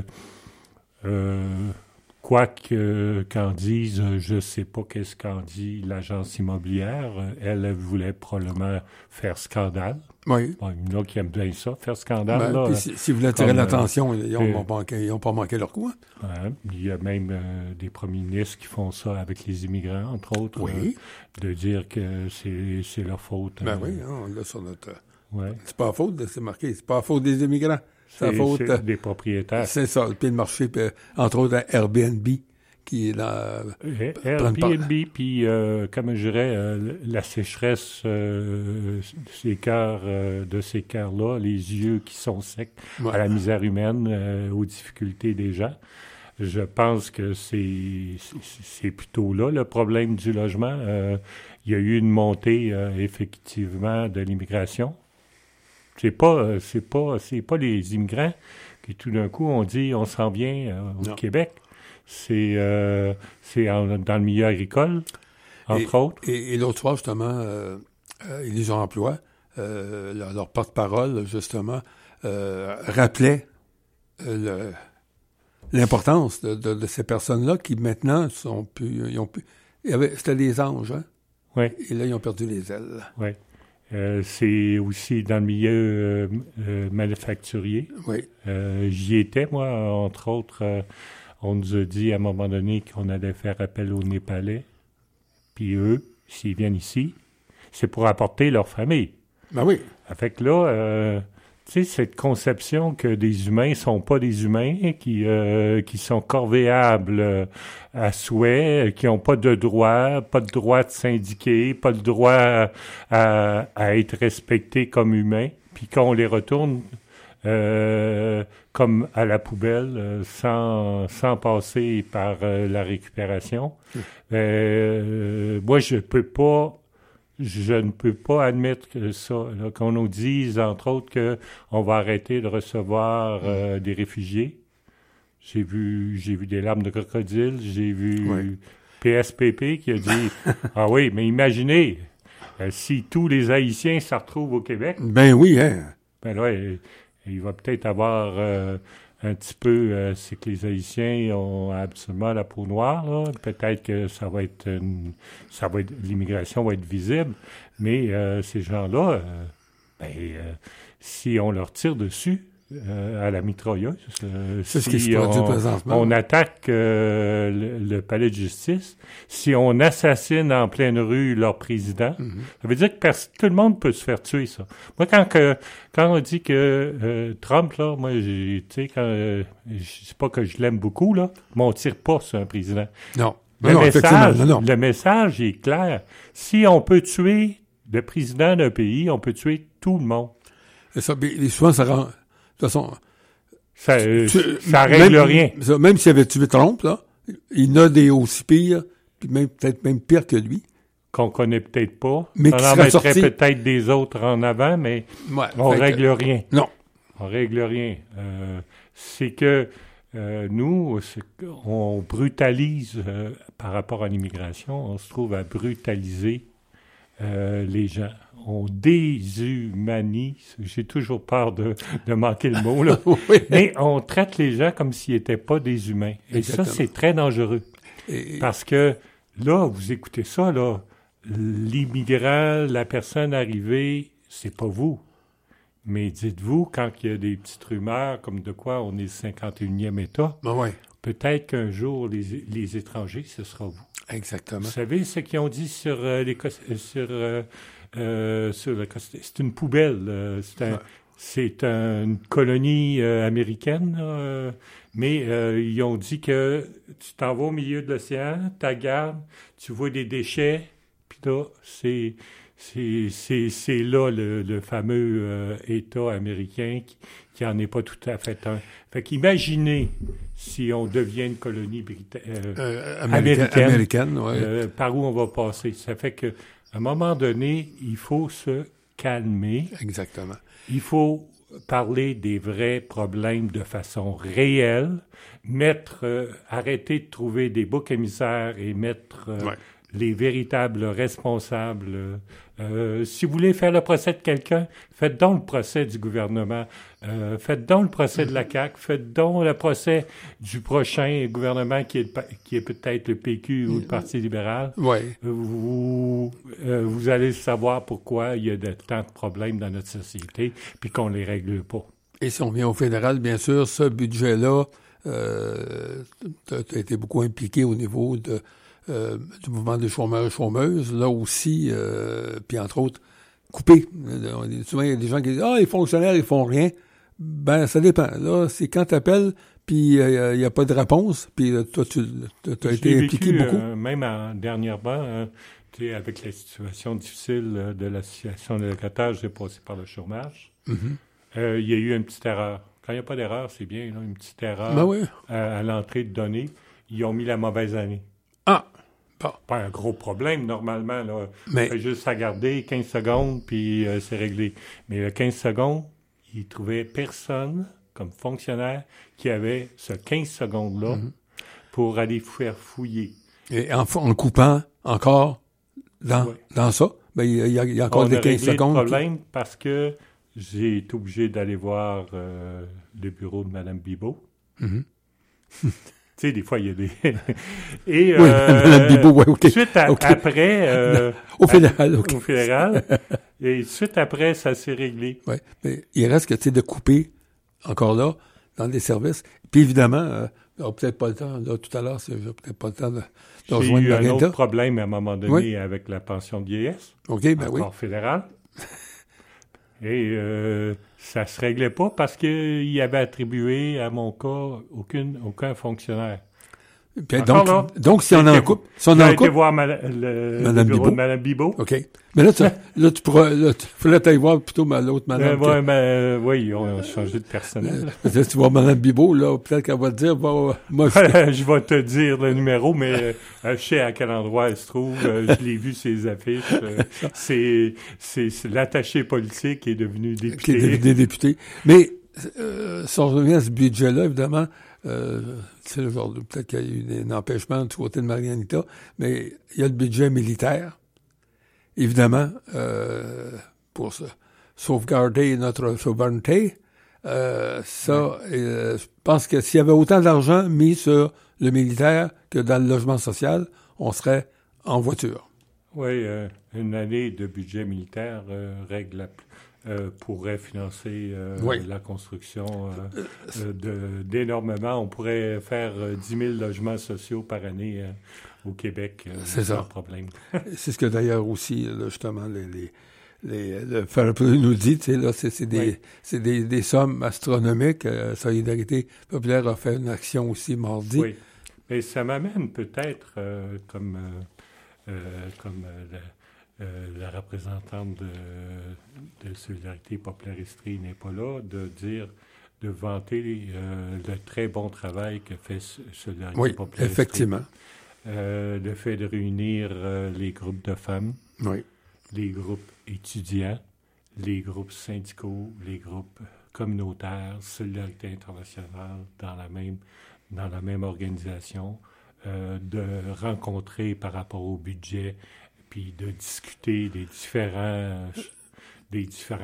euh, quoi que, qu'en dise, je sais pas qu'est-ce qu'en dit l'agence immobilière. Elle, elle voulait probablement faire scandale. Oui. Bon, il y en a qui aiment bien ça, faire scandale. Ben, là, puis si, si vous voulez attirer comme, l'attention, ils n'ont euh, pas, pas manqué leur coup. Ouais, il y a même euh, des premiers ministres qui font ça avec les immigrants, entre autres. Oui. Euh, de dire que c'est, c'est leur faute. Ben euh, oui, on l'a sur notre... Ouais. C'est pas la faute, de, c'est marqué, c'est pas la faute des immigrants. C'est, c'est la faute... C'est des propriétaires. C'est ça, puis le marché, puis, entre autres, à Airbnb, qui est là... Euh, Airbnb, puis, euh, comme je dirais, euh, la sécheresse euh, ces cœurs, euh, de ces cœurs-là, les yeux qui sont secs, ouais. à la misère humaine, euh, aux difficultés des gens. Je pense que c'est, c'est, c'est plutôt là le problème du logement. Euh, il y a eu une montée, euh, effectivement, de l'immigration. C'est pas, c'est pas, c'est pas les immigrants qui, tout d'un coup, ont dit on s'en vient euh, au non. Québec. C'est, euh, c'est en, dans le milieu agricole, entre et, autres. Et, et l'autre fois, justement, euh, euh, Élise Emploi, euh, leur, leur porte-parole, justement, euh, rappelait euh, le, l'importance de, de, de ces personnes-là qui, maintenant, sont plus... Ils ont plus il y avait, c'était des anges, hein? Oui. Et là, ils ont perdu les ailes. Oui. Euh, c'est aussi dans le milieu euh, euh, manufacturier. Oui. Euh, j'y étais, moi, entre autres... Euh, on nous a dit à un moment donné qu'on allait faire appel aux Népalais. Puis eux, s'ils viennent ici, c'est pour apporter leur famille. Ben oui. Fait que là, euh, tu sais, cette conception que des humains sont pas des humains, qui euh, qui sont corvéables euh, à souhait, qui ont pas de droit, pas de droit de syndiquer, pas de droit à, à, à être respectés comme humains, puis qu'on les retourne... Euh, comme à la poubelle, euh, sans, sans passer par euh, la récupération. Mmh. Euh, moi, je peux pas, je ne peux pas admettre que ça, là, qu'on nous dise, entre autres, qu'on va arrêter de recevoir euh, mmh. des réfugiés. J'ai vu, j'ai vu des larmes de crocodile, j'ai vu oui. P S P P qui a dit « Ah oui, mais imaginez, euh, si tous les Haïtiens se retrouvent au Québec... » Ben oui, hein? Ben là, il va peut-être avoir euh, un petit peu, euh, c'est que les Haïtiens ont absolument la peau noire, là. Peut-être que ça va être, une, ça va être, l'immigration va être visible, mais euh, ces gens-là, euh, ben, euh, si on leur tire dessus, Euh, à la mitrailleuse. Euh, c'est si ce qui se produit on, présentement. On attaque euh, le, le palais de justice. Si on assassine en pleine rue leur président, mm-hmm. ça veut dire que pers- tout le monde peut se faire tuer, ça. Moi, quand que quand on dit que euh, Trump, là, moi, j'ai, tu sais, quand euh, je sais pas que je l'aime beaucoup, là, mais on tire pas sur un président. Non. Le non, message, non, non. le message est clair. Si on peut tuer le président d'un pays, on peut tuer tout le monde. Et ça, et souvent, ça rend... De toute façon, ça, tu, ça règle même, rien. Ça, même s'il avait tué Trump, là, il y en a des aussi pires, puis même, peut-être même pires que lui. Qu'on connaît peut-être pas. Mais on qui en serait mettrait sorti. peut-être des autres en avant, mais ouais, on règle que, rien. Non. On règle rien. Euh, c'est que euh, nous, c'est on brutalise euh, par rapport à l'immigration, on se trouve à brutaliser euh, les gens. On déshumanise. J'ai toujours peur de, de manquer le mot, là. Oui. Mais on traite les gens comme s'ils n'étaient pas des humains. Et Exactement. Ça, c'est très dangereux. Et... Parce que là, vous écoutez ça, là, l'immigrant, la personne arrivée, c'est pas vous. Mais dites-vous, quand il y a des petites rumeurs comme de quoi on est le cinquante et unième État, ben ouais. peut-être qu'un jour, les, les étrangers, ce sera vous. Exactement. Vous savez ce qu'ils ont dit sur euh, les... Sur, euh, Euh, sur le, c'est une poubelle. Euh, c'est, un, ouais. c'est un, une colonie euh, américaine, euh, mais euh, ils ont dit que tu t'en vas au milieu de l'océan, tu regardes, tu vois des déchets, puis là, c'est, c'est, c'est, c'est là le, le fameux euh, État américain qui, qui en est pas tout à fait un. Fait qu'imaginez si on devient une colonie brita- euh, euh, américaine, américaine ouais. euh, par où on va passer. Ça fait que à un moment donné, il faut se calmer. Exactement. Il faut parler des vrais problèmes de façon réelle, mettre, euh, arrêter de trouver des boucs émissaires et mettre euh, ouais. les véritables responsables. Euh, si vous voulez faire le procès de quelqu'un, faites donc le procès du gouvernement, euh, faites donc le procès de la C A Q, faites donc le procès du prochain gouvernement qui est, qui est peut-être le P Q ou le Parti libéral. Ouais. Vous, euh, vous allez savoir pourquoi il y a de, tant de problèmes dans notre société puis qu'on les règle pas. Et si on vient au fédéral, bien sûr, ce budget-là, euh, tu as été beaucoup impliqué au niveau de Euh, du mouvement des chômeurs et chômeuses, là aussi, euh, puis entre autres, coupé. Euh, souvent, il y a des gens qui disent « Ah, les fonctionnaires, ils font rien. » Ben, ça dépend. Là, c'est quand tu appelles, puis il euh, n'y a pas de réponse, puis euh, toi, tu as été vécu, impliqué beaucoup. Euh, même en, dernièrement, hein, tu sais, avec la situation difficile euh, de l'association de locataires, j'ai passé par le chômage. Mm-hmm. Euh, il y a eu une petite erreur. Quand il n'y a pas d'erreur, c'est bien, là, une petite erreur ben oui. à, à l'entrée de données. Ils ont mis la mauvaise année. Ah! Bon. Pas un gros problème, normalement. Là. Mais... fait juste à garder quinze secondes, puis euh, c'est réglé. Mais le quinze secondes, ils trouvaient personne comme fonctionnaire qui avait ce quinze secondes-là mm-hmm. pour aller faire fouiller. Et en, en coupant encore dans, ouais. dans ça, ben, il y, y, y a encore On des a quinze secondes. Le problème qui... parce que j'ai été obligé d'aller voir euh, le bureau de Mme Bibeau. Mm-hmm. Tu sais, des fois, il y a des... Et, oui, euh, Mme Bibeau, oui, OK. Suite à, okay. après... Euh, au fédéral, OK. Au fédéral. Et suite après, ça s'est réglé. Oui, mais il reste que, tu sais, de couper, encore là, dans des services. Puis évidemment, euh, on n'a peut-être pas le temps, là, tout à l'heure, c'est, j'ai peut-être pas le temps de, de j'ai rejoindre J'ai eu un autre problème à un moment donné oui. avec la pension de vieillesse. OK, ben encore oui. fédéral. Et euh, ça se réglait pas parce qu'il avait attribué à mon cas aucune, aucun fonctionnaire. Puis donc, là, donc, si on en coupe, si on en coupe. été voir ma, le, le bureau Bibeau. de Mme Bibeau. OK. Mais là, tu, là, tu pourras, là, tu faudrait t'aller voir plutôt ma, l'autre madame. Euh, ouais, que... euh, oui, on a changé de personnel. Euh, si tu vois Mme Bibeau, là, peut-être qu'elle va te dire, bah, moi, je... je vais te dire le numéro, mais euh, je sais à quel endroit elle se trouve. Euh, je l'ai vu, ses affiches. Euh, c'est, c'est, c'est l'attaché politique est devenu député. Qui est devenu député. Mais, euh, si on revient à ce budget-là, évidemment, Euh, c'est le genre de, peut-être qu'il y a eu un empêchement du côté de Marianita, mais il y a le budget militaire, évidemment, euh, pour ça, sauvegarder notre souveraineté, Euh, ça, ouais. euh, je pense que s'il y avait autant d'argent mis sur le militaire que dans le logement social, on serait en voiture. Oui, euh, une année de budget militaire euh, règle la, euh, pourrait financer euh, oui. la construction euh, euh, de, d'énormément. On pourrait faire euh, dix mille logements sociaux par année euh, au Québec euh, C'est sans ça. problème. C'est ce que d'ailleurs aussi, là, justement, les, les, les, le Fairplay nous dit, tu sais, là, c'est, c'est, des, oui. c'est des, des sommes astronomiques. Euh, Solidarité populaire a fait une action aussi mardi. Oui, mais ça m'amène peut-être euh, comme... Euh, Euh, comme euh, la, euh, la représentante de, de Solidarité populaire Estrie n'est pas là, de dire, de vanter euh, le très bon travail que fait Solidarité oui, populaire effectivement. Estrie. Euh, le fait de réunir euh, les groupes de femmes, oui. les groupes étudiants, les groupes syndicaux, les groupes communautaires, Solidarité internationale dans la même, dans la même organisation. Euh, de rencontrer par rapport au budget, puis de discuter des différents, des différents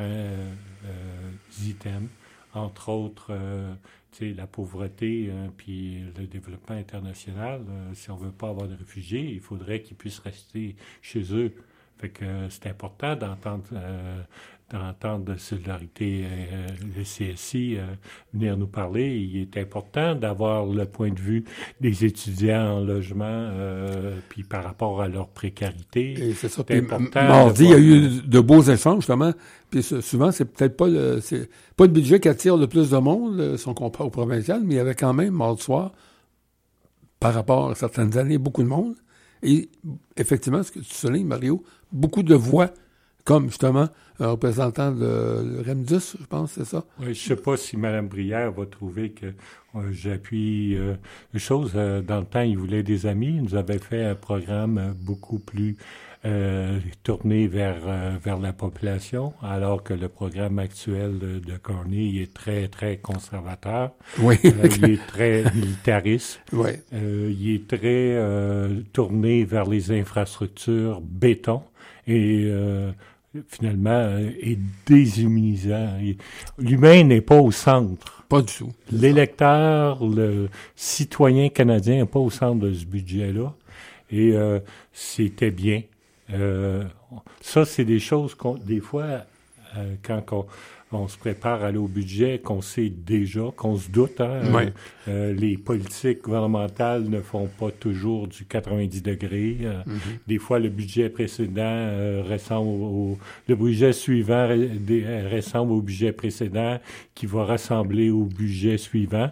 euh, items, entre autres, euh, tu sais, la pauvreté, hein, puis le développement international. Euh, si on veut pas avoir de réfugiés, il faudrait qu'ils puissent rester chez eux. Fait que euh, c'est important d'entendre, euh, d'entendre de Solidarité, euh, le C S I, euh, venir nous parler. Il est important d'avoir le point de vue des étudiants en logement, euh, puis par rapport à leur précarité. Et c'est ça. C'est important. Mardi, il y a eu de beaux échanges, justement. Puis souvent, c'est peut-être pas le, c'est pas le budget qui attire le plus de monde, si on compare au provincial, mais il y avait quand même, mardi soir, par rapport à certaines années, beaucoup de monde. Et effectivement, ce que tu soulignes, Mario, beaucoup de voix, comme justement un représentant de REMDUS, je pense, c'est ça? Oui, je ne sais pas si Mme Brière va trouver que euh, j'appuie euh, les choses. Euh, dans le temps, il voulait des amis. Il nous avait fait un programme beaucoup plus euh, tourné vers, euh, vers la population, alors que le programme actuel de, de Corny est très, très conservateur. Oui. euh, il est très militariste. Oui. Euh, il est très euh, tourné vers les infrastructures béton et euh, finalement est déshumanisant. L'humain n'est pas au centre. Pas du tout. L'électeur, le citoyen canadien n'est pas au centre de ce budget-là. Et euh, c'était bien. Euh, ça, c'est des choses qu'on, des fois, euh, quand on, on se prépare à aller au budget, qu'on sait déjà, qu'on se doute. Hein, oui. euh, euh, les politiques gouvernementales ne font pas toujours du quatre-vingt-dix degrés. Euh, mm-hmm. Des fois, le budget précédent euh, ressemble au, le budget suivant re, ressemble au budget précédent, qui va rassembler au budget suivant.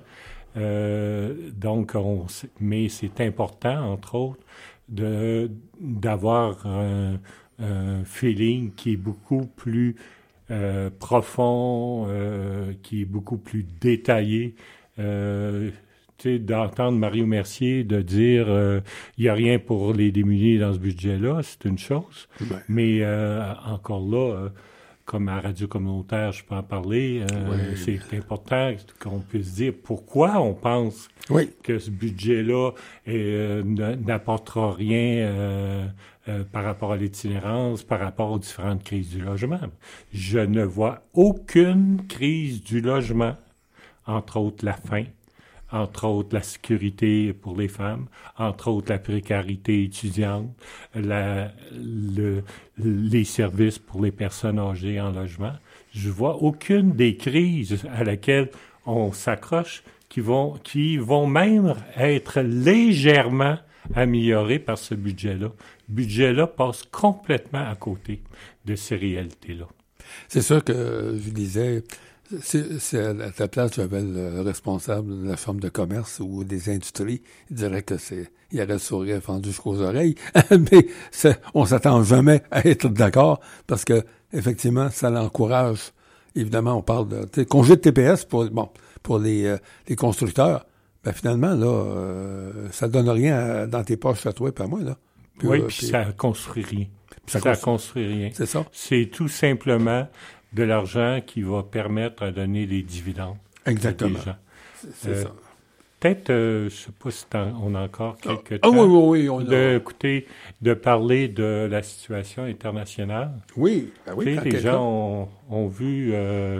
Euh, donc, on, mais c'est important, entre autres, de d'avoir un, un feeling qui est beaucoup plus euh, profond, euh, qui est beaucoup plus détaillé. Euh, tu sais, d'entendre Mario Mercier de dire euh, il n'y a rien pour les démunis dans ce budget-là, c'est une chose. Ouais. Mais euh, encore là, euh, comme à Radio Communautaire, je peux en parler, euh, oui. C'est important qu'on puisse dire pourquoi on pense oui. que ce budget-là euh, n'apportera rien euh, euh, par rapport à l'itinérance, par rapport aux différentes crises du logement. Je ne vois aucune crise du logement, entre autres la faim, entre autres la sécurité pour les femmes, entre autres la précarité étudiante, la, le, les services pour les personnes âgées en logement. Je vois aucune des crises à laquelle on s'accroche qui vont, qui vont même être légèrement améliorées par ce budget-là. Le budget-là passe complètement à côté de ces réalités-là. C'est sûr que je disais... C'est, c'est à ta place, j'avais le responsable de la Chambre de commerce ou des industries. Il dirait que c'est, il aurait le sourire fendu jusqu'aux oreilles. Mais c'est, on s'attend jamais à être d'accord parce que, effectivement, ça l'encourage. Évidemment, on parle de, tu sais, congé de T P S pour, bon, pour les, euh, les constructeurs. Ben, finalement, là, euh, ça donne rien à, dans tes poches à toi et pas à moi, là. Puis, oui, euh, puis, puis ça construit rien. Ça, ça construit, construit rien. C'est ça. C'est tout simplement de l'argent qui va permettre de donner des dividendes. Exactement. À des gens. C'est, c'est euh, ça. Peut-être, euh, je ne sais pas si on a encore quelques ah, temps ah, oui, oui, oui, on de, écoutez, de parler de la situation internationale. Oui, ben oui. Les gens ont, ont vu euh,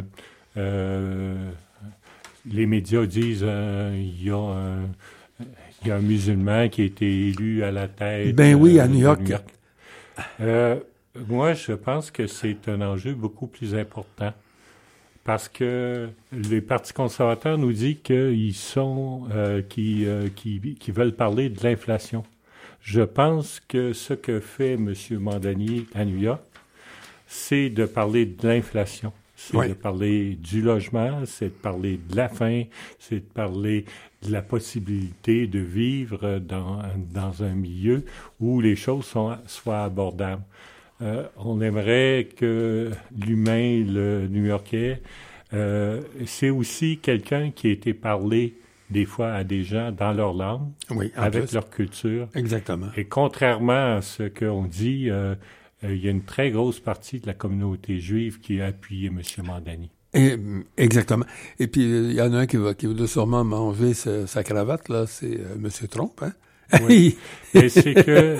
euh, les médias disent euh, il y a un, il y a un musulman qui a été élu à la tête. Ben oui, à euh, New York. New York. Euh, moi, je pense que c'est un enjeu beaucoup plus important parce que les partis conservateurs nous disent qu'ils sont, euh, qui, euh, qui, qui veulent parler de l'inflation. Je pense que ce que fait M. Mandani à New York, c'est de parler de l'inflation. C'est oui. de parler du logement, c'est de parler de la faim, c'est de parler de la possibilité de vivre dans, dans un milieu où les choses sont, soient abordables. Euh, on aimerait que l'humain, le New-Yorkais, euh, c'est aussi quelqu'un qui a été parlé des fois à des gens dans leur langue, oui, avec plus. leur culture. Exactement. Et contrairement à ce qu'on dit, euh, euh, il y a une très grosse partie de la communauté juive qui a appuyé M. Mandani. Et, exactement. Et puis, il y en a un qui va, qui va sûrement manger sa, sa cravate, là, c'est euh, M. Trump, hein? Oui. Et c'est que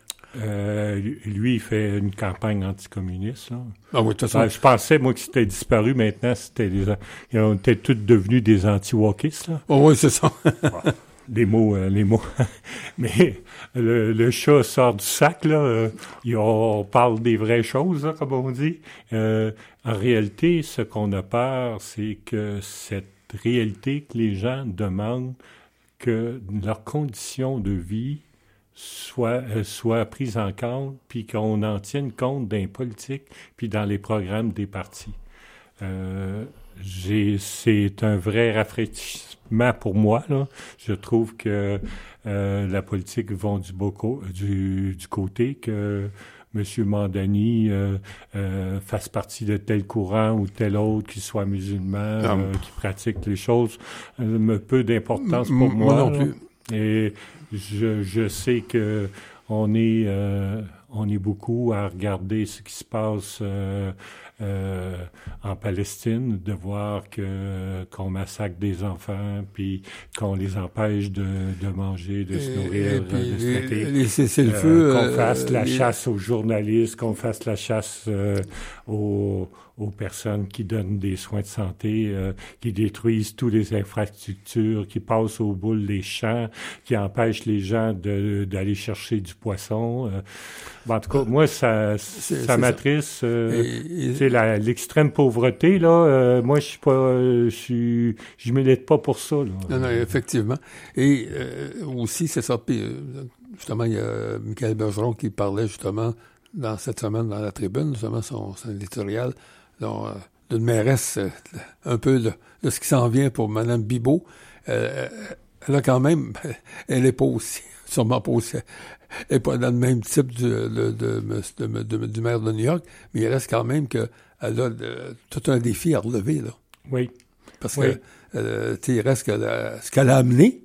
euh, lui, il fait une campagne anticommuniste, là. Ah oui, de toute façon. Je pensais, moi, que c'était disparu. Maintenant, c'était des, ils ont été tous devenus des anti-wokistes, là. Oh, oui, c'est ça. Bon, les mots, euh, les mots. Mais le, le chat sort du sac, là. Euh, on parle des vraies choses, là, comme on dit. Euh, en réalité, ce qu'on a peur, c'est que cette réalité que les gens demandent que leurs conditions de vie soient, euh, soient prises en compte, puis qu'on en tienne compte dans les politiques, puis dans les programmes des partis. Euh, j'ai, c'est un vrai rafraîchissement pour moi, là. Je trouve que euh, la politique va du, beau co- du, du côté que M. Mandani euh, euh, fasse partie de tel courant ou tel autre, qu'il soit musulman, euh, qui pratique les choses, euh, peu d'importance pour M- moi. Moi non plus. Et je, je sais que on est, euh, on est beaucoup à regarder ce qui se passe euh, euh, en Palestine, de voir que qu'on massacre des enfants, puis qu'on les empêche de, de manger, de se nourrir, et puis, de se traiter. Les, les cessez-le-feu, euh, qu'on fasse euh, la les... chasse aux journalistes, qu'on fasse la chasse euh, aux, aux personnes qui donnent des soins de santé, euh, qui détruisent toutes les infrastructures, qui passent au bout des champs, qui empêchent les gens de, d'aller chercher du poisson. Euh, bon, en tout cas, moi, ça, c'est, ça c'est m'attriste. Euh, et, et... C'est la, l'extrême pauvreté, là. Euh, moi, je suis pas, je suis, je milite pas pour ça, là. Non, non, effectivement. Et euh, aussi, c'est ça. Puis, justement, il y a Michael Bergeron qui parlait justement dans cette semaine dans la Tribune, justement son, son éditorial, donc, euh, d'une mairesse, euh, un peu de, de ce qui s'en vient pour Mme Bibeau. Euh, elle a quand même, elle n'est pas aussi, sûrement pas aussi, elle n'est pas dans le même type de, de, de, de, de, de, du maire de New York, mais il reste quand même qu'elle a de, tout un défi à relever, là. Oui. Parce oui. que, euh, tu sais, il reste que la, ce qu'elle a amené,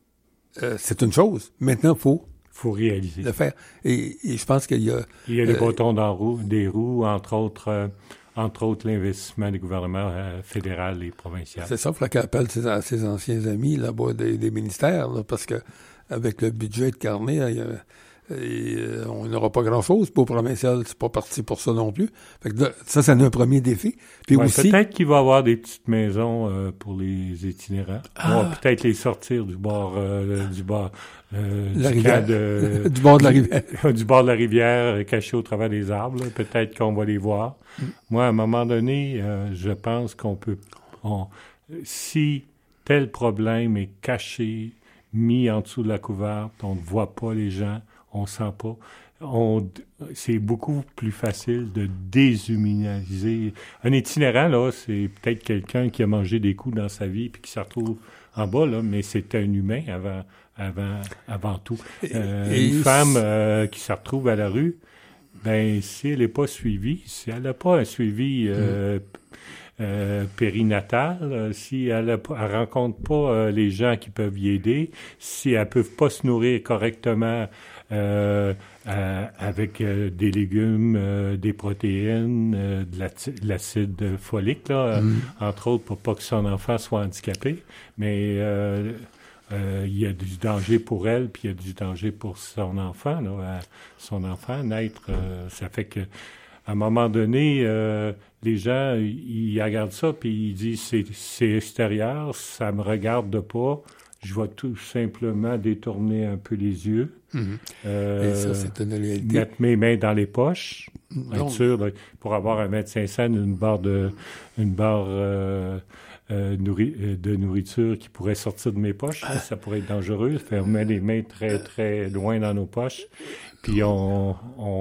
euh, c'est une chose. Maintenant, il faut faut réaliser. Le faire. Et, et je pense qu'il y a... Il y a les euh, bâtons dans roue, des roues, entre autres, euh, entre autres l'investissement des gouvernements euh, fédéral et provincial. C'est ça, il faut qu'elle appelle ses, ses anciens amis là-bas des, des ministères, là, parce que avec le budget de Carnet, il y a, et, euh, on n'aura pas grand-chose. Pour provincial, c'est pas parti pour ça non plus. Fait que là, ça, c'est un premier défi. Puis ouais, aussi... Peut-être qu'il va y avoir des petites maisons euh, pour les itinérants. Ah. On va peut-être les sortir du bord, euh, du bord, euh, la du, rivière. de, du bord de la rivière. Du, du bord de la rivière, cachés au travers des arbres. Là. Peut-être qu'on va les voir. Mm. Moi, à un moment donné, euh, je pense qu'on peut... On, si tel problème est caché, mis en dessous de la couverte, on ne voit pas les gens, on sent pas. On, c'est beaucoup plus facile de déshumaniser. Un itinérant, là, c'est peut-être quelqu'un qui a mangé des coups dans sa vie puis qui se retrouve en bas, là, mais c'est un humain avant, avant, avant tout. Euh, et une et femme euh, qui se retrouve à la rue, ben si elle n'est pas suivie, si elle n'a pas un suivi euh, mmh. Euh, périnatale, euh, si elle ne rencontre pas euh, les gens qui peuvent y aider, si elle ne peut pas se nourrir correctement euh, euh, avec euh, des légumes, euh, des protéines, euh, de, la, de l'acide folique, là, mm. euh, entre autres pour pas que son enfant soit handicapé, mais euh, euh, il y a du danger pour elle, puis il y a du danger pour son enfant. Là, son enfant, naître, euh, ça fait que à un moment donné, euh, les gens, ils regardent ça, puis ils disent, c'est, c'est extérieur, ça me regarde pas. Je vais tout simplement détourner un peu les yeux. Mm-hmm. Euh, Et ça, c'est une réalité. Mettre mes mains dans les poches, Non. être sûr, de, pour avoir un mètre cinq cents, une barre de, une barre euh, euh, nourri, de nourriture qui pourrait sortir de mes poches. Ah. Ça pourrait être dangereux. On met les mains très, très loin dans nos poches. Puis on,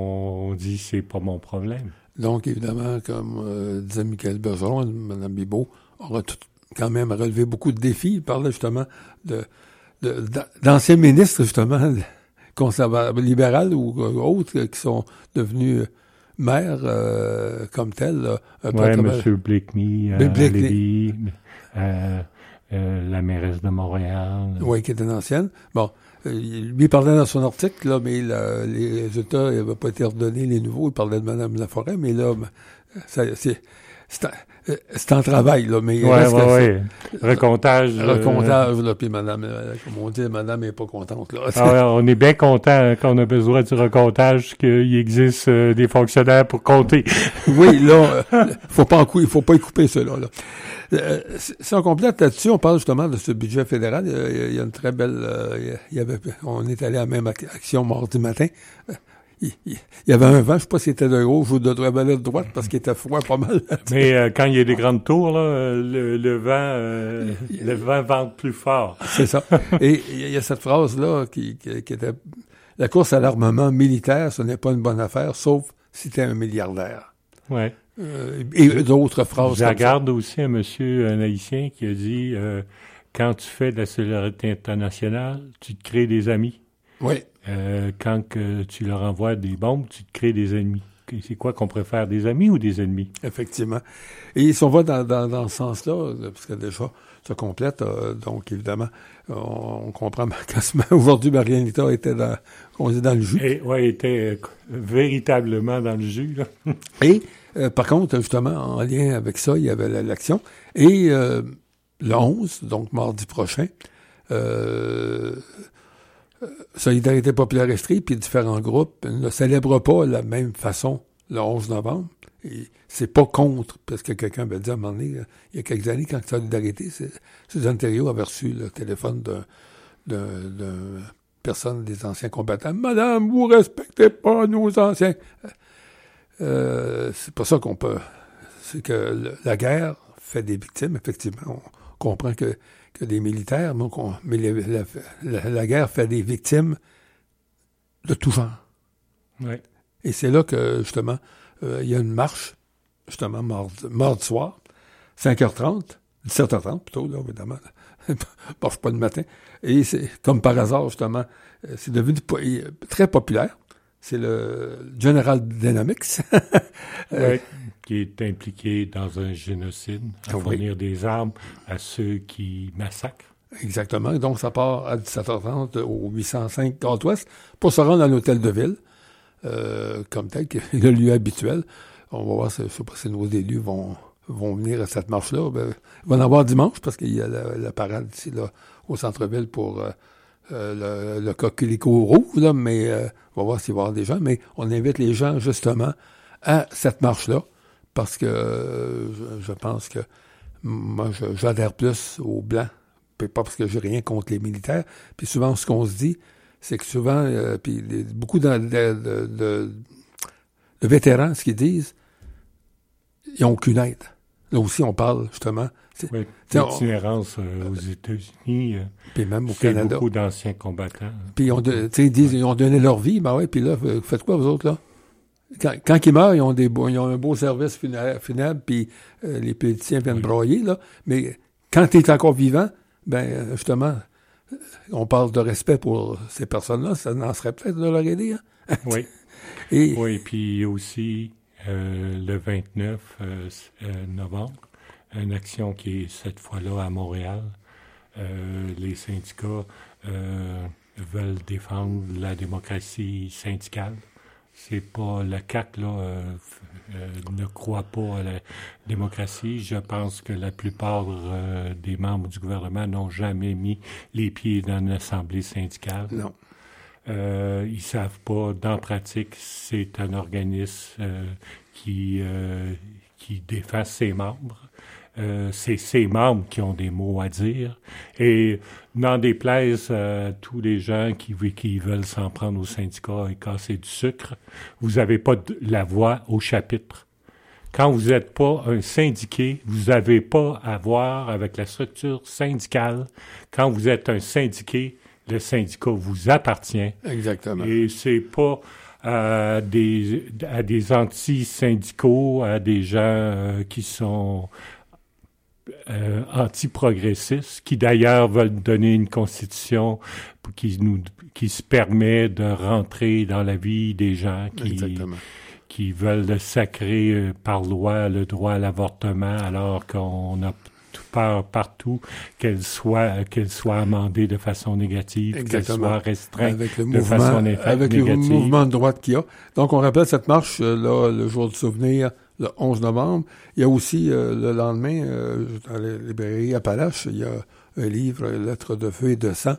on dit, c'est pas mon problème. Donc, évidemment, comme euh, disait Michael Bergeron, Mme Bibeau, aura tout, quand même relevé beaucoup de défis. Il parlait justement de, de, d'anciens ministres, justement, conservateurs, libéraux ou autres, qui sont devenus maires euh, comme tels. Oui, M. Blakeney, euh, Lévis, euh, euh, la mairesse de Montréal. Oui, qui était une ancienne. Bon, euh, lui parlait dans son article, là, mais la, les résultats n'avaient pas été redonnés, les nouveaux. Il parlait de Mme Laforêt, mais là, ça, c'est... C'est en, c'est en travail, là, mais... Oui, oui, oui. Recomptage. Recomptage, euh... là, puis madame, comme on dit, madame n'est pas contente, là. Ah ouais, on est bien content qu'on a besoin du recomptage, qu'il existe euh, des fonctionnaires pour compter. Oui, là, euh, faut pas en cou- il faut pas y couper cela, là. Euh, si on complète là-dessus, on parle justement de ce budget fédéral. Il y a, il y a une très belle... Euh, il y avait, on est allé à la même action mardi matin. Il, il y avait un vent, je sais pas si c'était de gauche ou de droite, de droite parce qu'il était froid pas mal. Mais euh, quand il y a des grandes tours, là, le, le vent euh, le vent vente plus fort. C'est ça. Et il y a cette phrase-là qui, qui, qui était « La course à l'armement militaire, ce n'est pas une bonne affaire, sauf si t'es un milliardaire. » Ouais. Euh, et je, d'autres phrases. Je regarde aussi un monsieur, un haïtien, qui a dit euh, « Quand tu fais de la solidarité internationale, tu te crées des amis. » Oui. Euh, quand que tu leur envoies des bombes, tu te crées des ennemis. C'est quoi qu'on préfère, des amis ou des ennemis? Effectivement. Et si on va dans, dans, dans ce sens-là, parce que déjà, ça complète, euh, donc évidemment, on, on comprend qu'aujourd'hui, Marianita était dans, on dit dans le jus. Oui, était euh, véritablement dans le jus, là. Et, euh, par contre, justement, en lien avec ça, il y avait l'action. Et euh, le onze, donc mardi prochain, euh, Solidarité populaire Estrie, puis différents groupes ne célèbrent pas de la même façon le onze novembre. Et c'est pas contre, parce que quelqu'un avait dit à un moment donné, il y a quelques années, quand Solidarité, c'est, Suzanne Thériault avait reçu le téléphone d'un, d'un, d'un personne des anciens combattants. « Madame, vous respectez pas nos anciens. Euh, » C'est pas ça qu'on peut... C'est que le, la guerre fait des victimes, effectivement. On comprend que que des militaires, donc on, mais la, la, la guerre fait des victimes de tout genre. Ouais. Et c'est là que, justement, euh, il y a une marche, justement, mardi, mardi soir, cinq heures trente, dix-sept heures trente plutôt, là, évidemment. Marche pas le matin. Et c'est, comme par hasard, justement, c'est devenu po- très populaire. C'est le General Dynamics. euh, oui, qui est impliqué dans un génocide, à oui. fournir des armes à ceux qui massacrent. Exactement. Donc, ça part à dix-sept heures trente au huit cent cinq Côte-Ouest pour se rendre à l'hôtel de ville, euh, comme tel, qui est le lieu habituel. On va voir, je ne sais pas si nos élus vont, vont venir à cette marche-là. Ben, il va en avoir dimanche parce qu'il y a la, la parade ici, là, au centre-ville pour... Euh, Euh, le, le coquelicot rouge, là, mais euh, on va voir s'il va y avoir des gens, mais on invite les gens, justement, à cette marche-là, parce que euh, je, je pense que moi, je, j'adhère plus aux Blancs, puis pas parce que j'ai rien contre les militaires, puis souvent, ce qu'on se dit, c'est que souvent, euh, puis les, beaucoup de, de, de, de, de vétérans, ce qu'ils disent, ils n'ont aucune aide. Là aussi, on parle, justement... Oui, l'itinérance euh, aux États-Unis, euh, puis même au c'est Canada. Beaucoup d'anciens combattants. Puis ils ont, de, ils disent, ils ont donné leur vie, ben ouais, puis là, vous faites quoi, vous autres, là? Quand, quand ils meurent, ils ont, des beaux, ils ont un beau service funèbre, funèbre puis euh, les politiciens viennent oui. broyer, là. Mais quand tu es encore vivant, ben justement, on parle de respect pour ces personnes-là, ça n'en serait peut-être de leur aider, hein? Oui. Et, oui, puis aussi, euh, le vingt-neuf euh, euh, novembre, une action qui est cette fois-là à Montréal. Euh, les syndicats euh, veulent défendre la démocratie syndicale. C'est pas le C A C là euh, euh, ne croit pas à la démocratie. Je pense que la plupart euh, des membres du gouvernement n'ont jamais mis les pieds dans une assemblée syndicale. Non. Euh, ils savent pas. Dans la pratique, c'est un organisme euh, qui, euh, qui déface ses membres. Euh, c'est ses membres qui ont des mots à dire. Et n'en déplaise à tous les gens qui, qui veulent s'en prendre au syndicat et casser du sucre, vous n'avez pas de, la voix au chapitre. Quand vous n'êtes pas un syndiqué, vous n'avez pas à voir avec la structure syndicale. Quand vous êtes un syndiqué, le syndicat vous appartient. Exactement. Et c'est pas à des, à des anti-syndicaux, à des gens euh, qui sont Euh, anti-progressistes, qui d'ailleurs veulent donner une constitution qui nous qui se permet de rentrer dans la vie des gens qui, qui veulent sacrer euh, par loi le droit à l'avortement, alors qu'on a peur partout qu'elle soit qu'elle soit amendée de façon négative, Exactement. qu'elle soit restreinte avec le de mouvement, façon néfa- avec négative. le mouvement de droite qu'il y a. Donc, on rappelle cette marche, euh, là, le jour du souvenir, le onze novembre. Il y a aussi, euh, le lendemain, euh, dans la librairie Appalache, il y a un livre, Lettres de feu et de sang.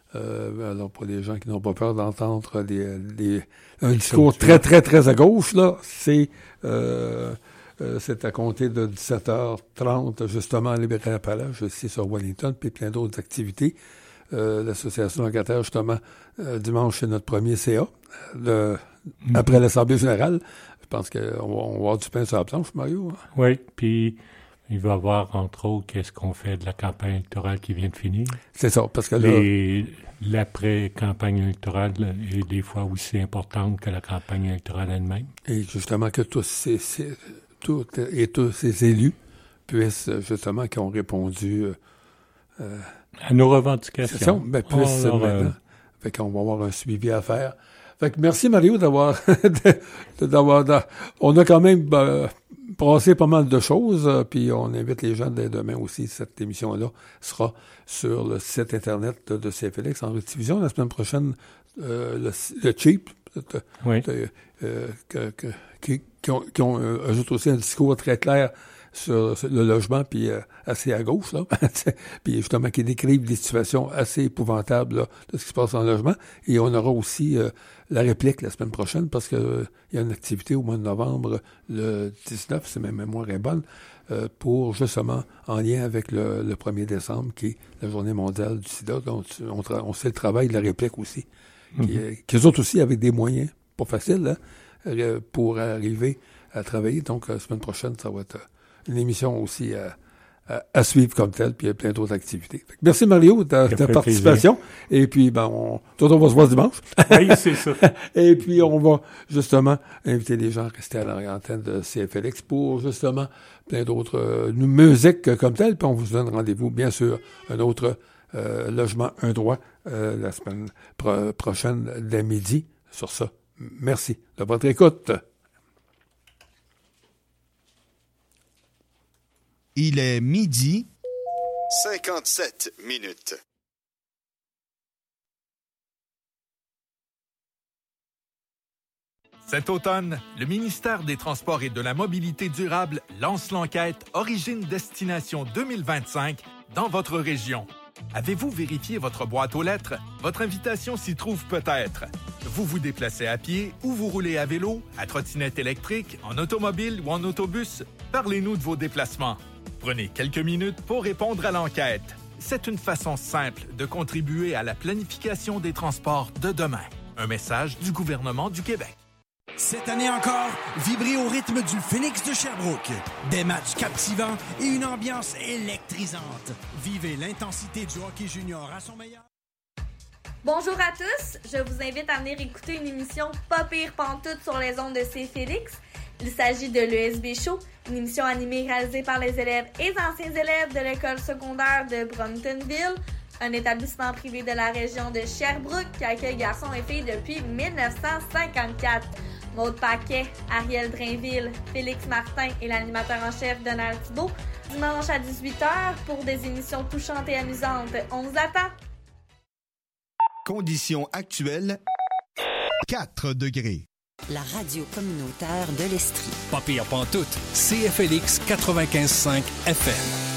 Euh, alors, pour les gens qui n'ont pas peur d'entendre des, des, un discours très, très, très à gauche, là, c'est... Euh, Euh, c'est à compter de dix-sept heures trente, justement, à la librairie Appalache, ici sur Wellington, puis plein d'autres activités. Euh, l'association locataire, justement, euh, dimanche, c'est notre premier C A. Le, mm-hmm. Après l'Assemblée générale, je pense qu'on va, on va avoir du pain sur la planche, Mario. Oui, puis il va y avoir, entre autres, qu'est-ce qu'on fait de la campagne électorale qui vient de finir. C'est ça, parce que là... Les, l'après-campagne électorale est des fois aussi importante que la campagne électorale elle-même. Et justement, que tous ces... ces Toutes et tous ces élus puissent, justement, qui ont répondu euh, à nos revendications. Ben, puissent oh, maintenant. Euh... Fait qu'on va avoir un suivi à faire. Fait que merci, Mario, d'avoir... de, d'avoir de, on a quand même euh, passé pas mal de choses, euh, puis on invite les gens dès demain aussi. Cette émission-là sera sur le site Internet de, de C F L X en rediffusion. La semaine prochaine, euh, le, le Cheap, de, oui. de, euh, que, que, qui, qui ont, qui ont euh, ajoute aussi un discours très clair sur, sur le logement, puis euh, assez à gauche, là, puis justement qui décrivent des situations assez épouvantables là, de ce qui se passe en logement. Et on aura aussi euh, la réplique la semaine prochaine, parce que euh, il y a une activité au mois de novembre, le dix-neuf, si ma mémoire est bonne, euh, pour justement, en lien avec le, le premier décembre, qui est la journée mondiale du sida. Donc, on, tra- on sait le travail de la réplique aussi, mm-hmm. qui, euh, qui eux autres aussi avec des moyens, pas faciles, hein, euh, pour arriver à travailler. Donc, la semaine prochaine, ça va être... Euh, une émission aussi à, à, à suivre comme telle, puis il y a plein d'autres activités. Merci, Mario, de ta, ta participation. Plaisir. Et puis, ben, on, toi, on va se voir dimanche. Oui, c'est ça. Et puis, on va justement inviter les gens à rester à l'antenne de C F L X pour justement plein d'autres euh, musiques comme telle. Puis, on vous donne rendez-vous, bien sûr, un autre euh, logement, un droit, euh, la semaine pro- prochaine, dès midi. Sur ça, merci de votre écoute. Il est midi, cinquante-sept minutes. Cet automne, le ministère des Transports et de la Mobilité durable lance l'enquête Origine-Destination deux mille vingt-cinq dans votre région. Avez-vous vérifié votre boîte aux lettres? Votre invitation s'y trouve peut-être. Vous vous déplacez à pied ou vous roulez à vélo, à trottinette électrique, en automobile ou en autobus? Parlez-nous de vos déplacements. Prenez quelques minutes pour répondre à l'enquête. C'est une façon simple de contribuer à la planification des transports de demain. Un message du gouvernement du Québec. Cette année encore, vibrez au rythme du Phoenix de Sherbrooke. Des matchs captivants et une ambiance électrisante. Vivez l'intensité du hockey junior à son meilleur. Bonjour à tous, je vous invite à venir écouter une émission pas pire pantoute sur les ondes de C F L X. Il s'agit de l'E S B Show, une émission animée et réalisée par les élèves et anciens élèves de l'école secondaire de Bromptonville, un établissement privé de la région de Sherbrooke qui accueille garçons et filles depuis dix-neuf cent cinquante-quatre. Maude Paquet, Ariel Drainville, Félix Martin et l'animateur en chef Donald Thibault, dimanche à dix-huit heures pour des émissions touchantes et amusantes. On vous attend! Conditions actuelles, quatre degrés. La radio communautaire de l'Estrie. Pas pire pantoute, C F L X quatre-vingt-quinze virgule cinq F M.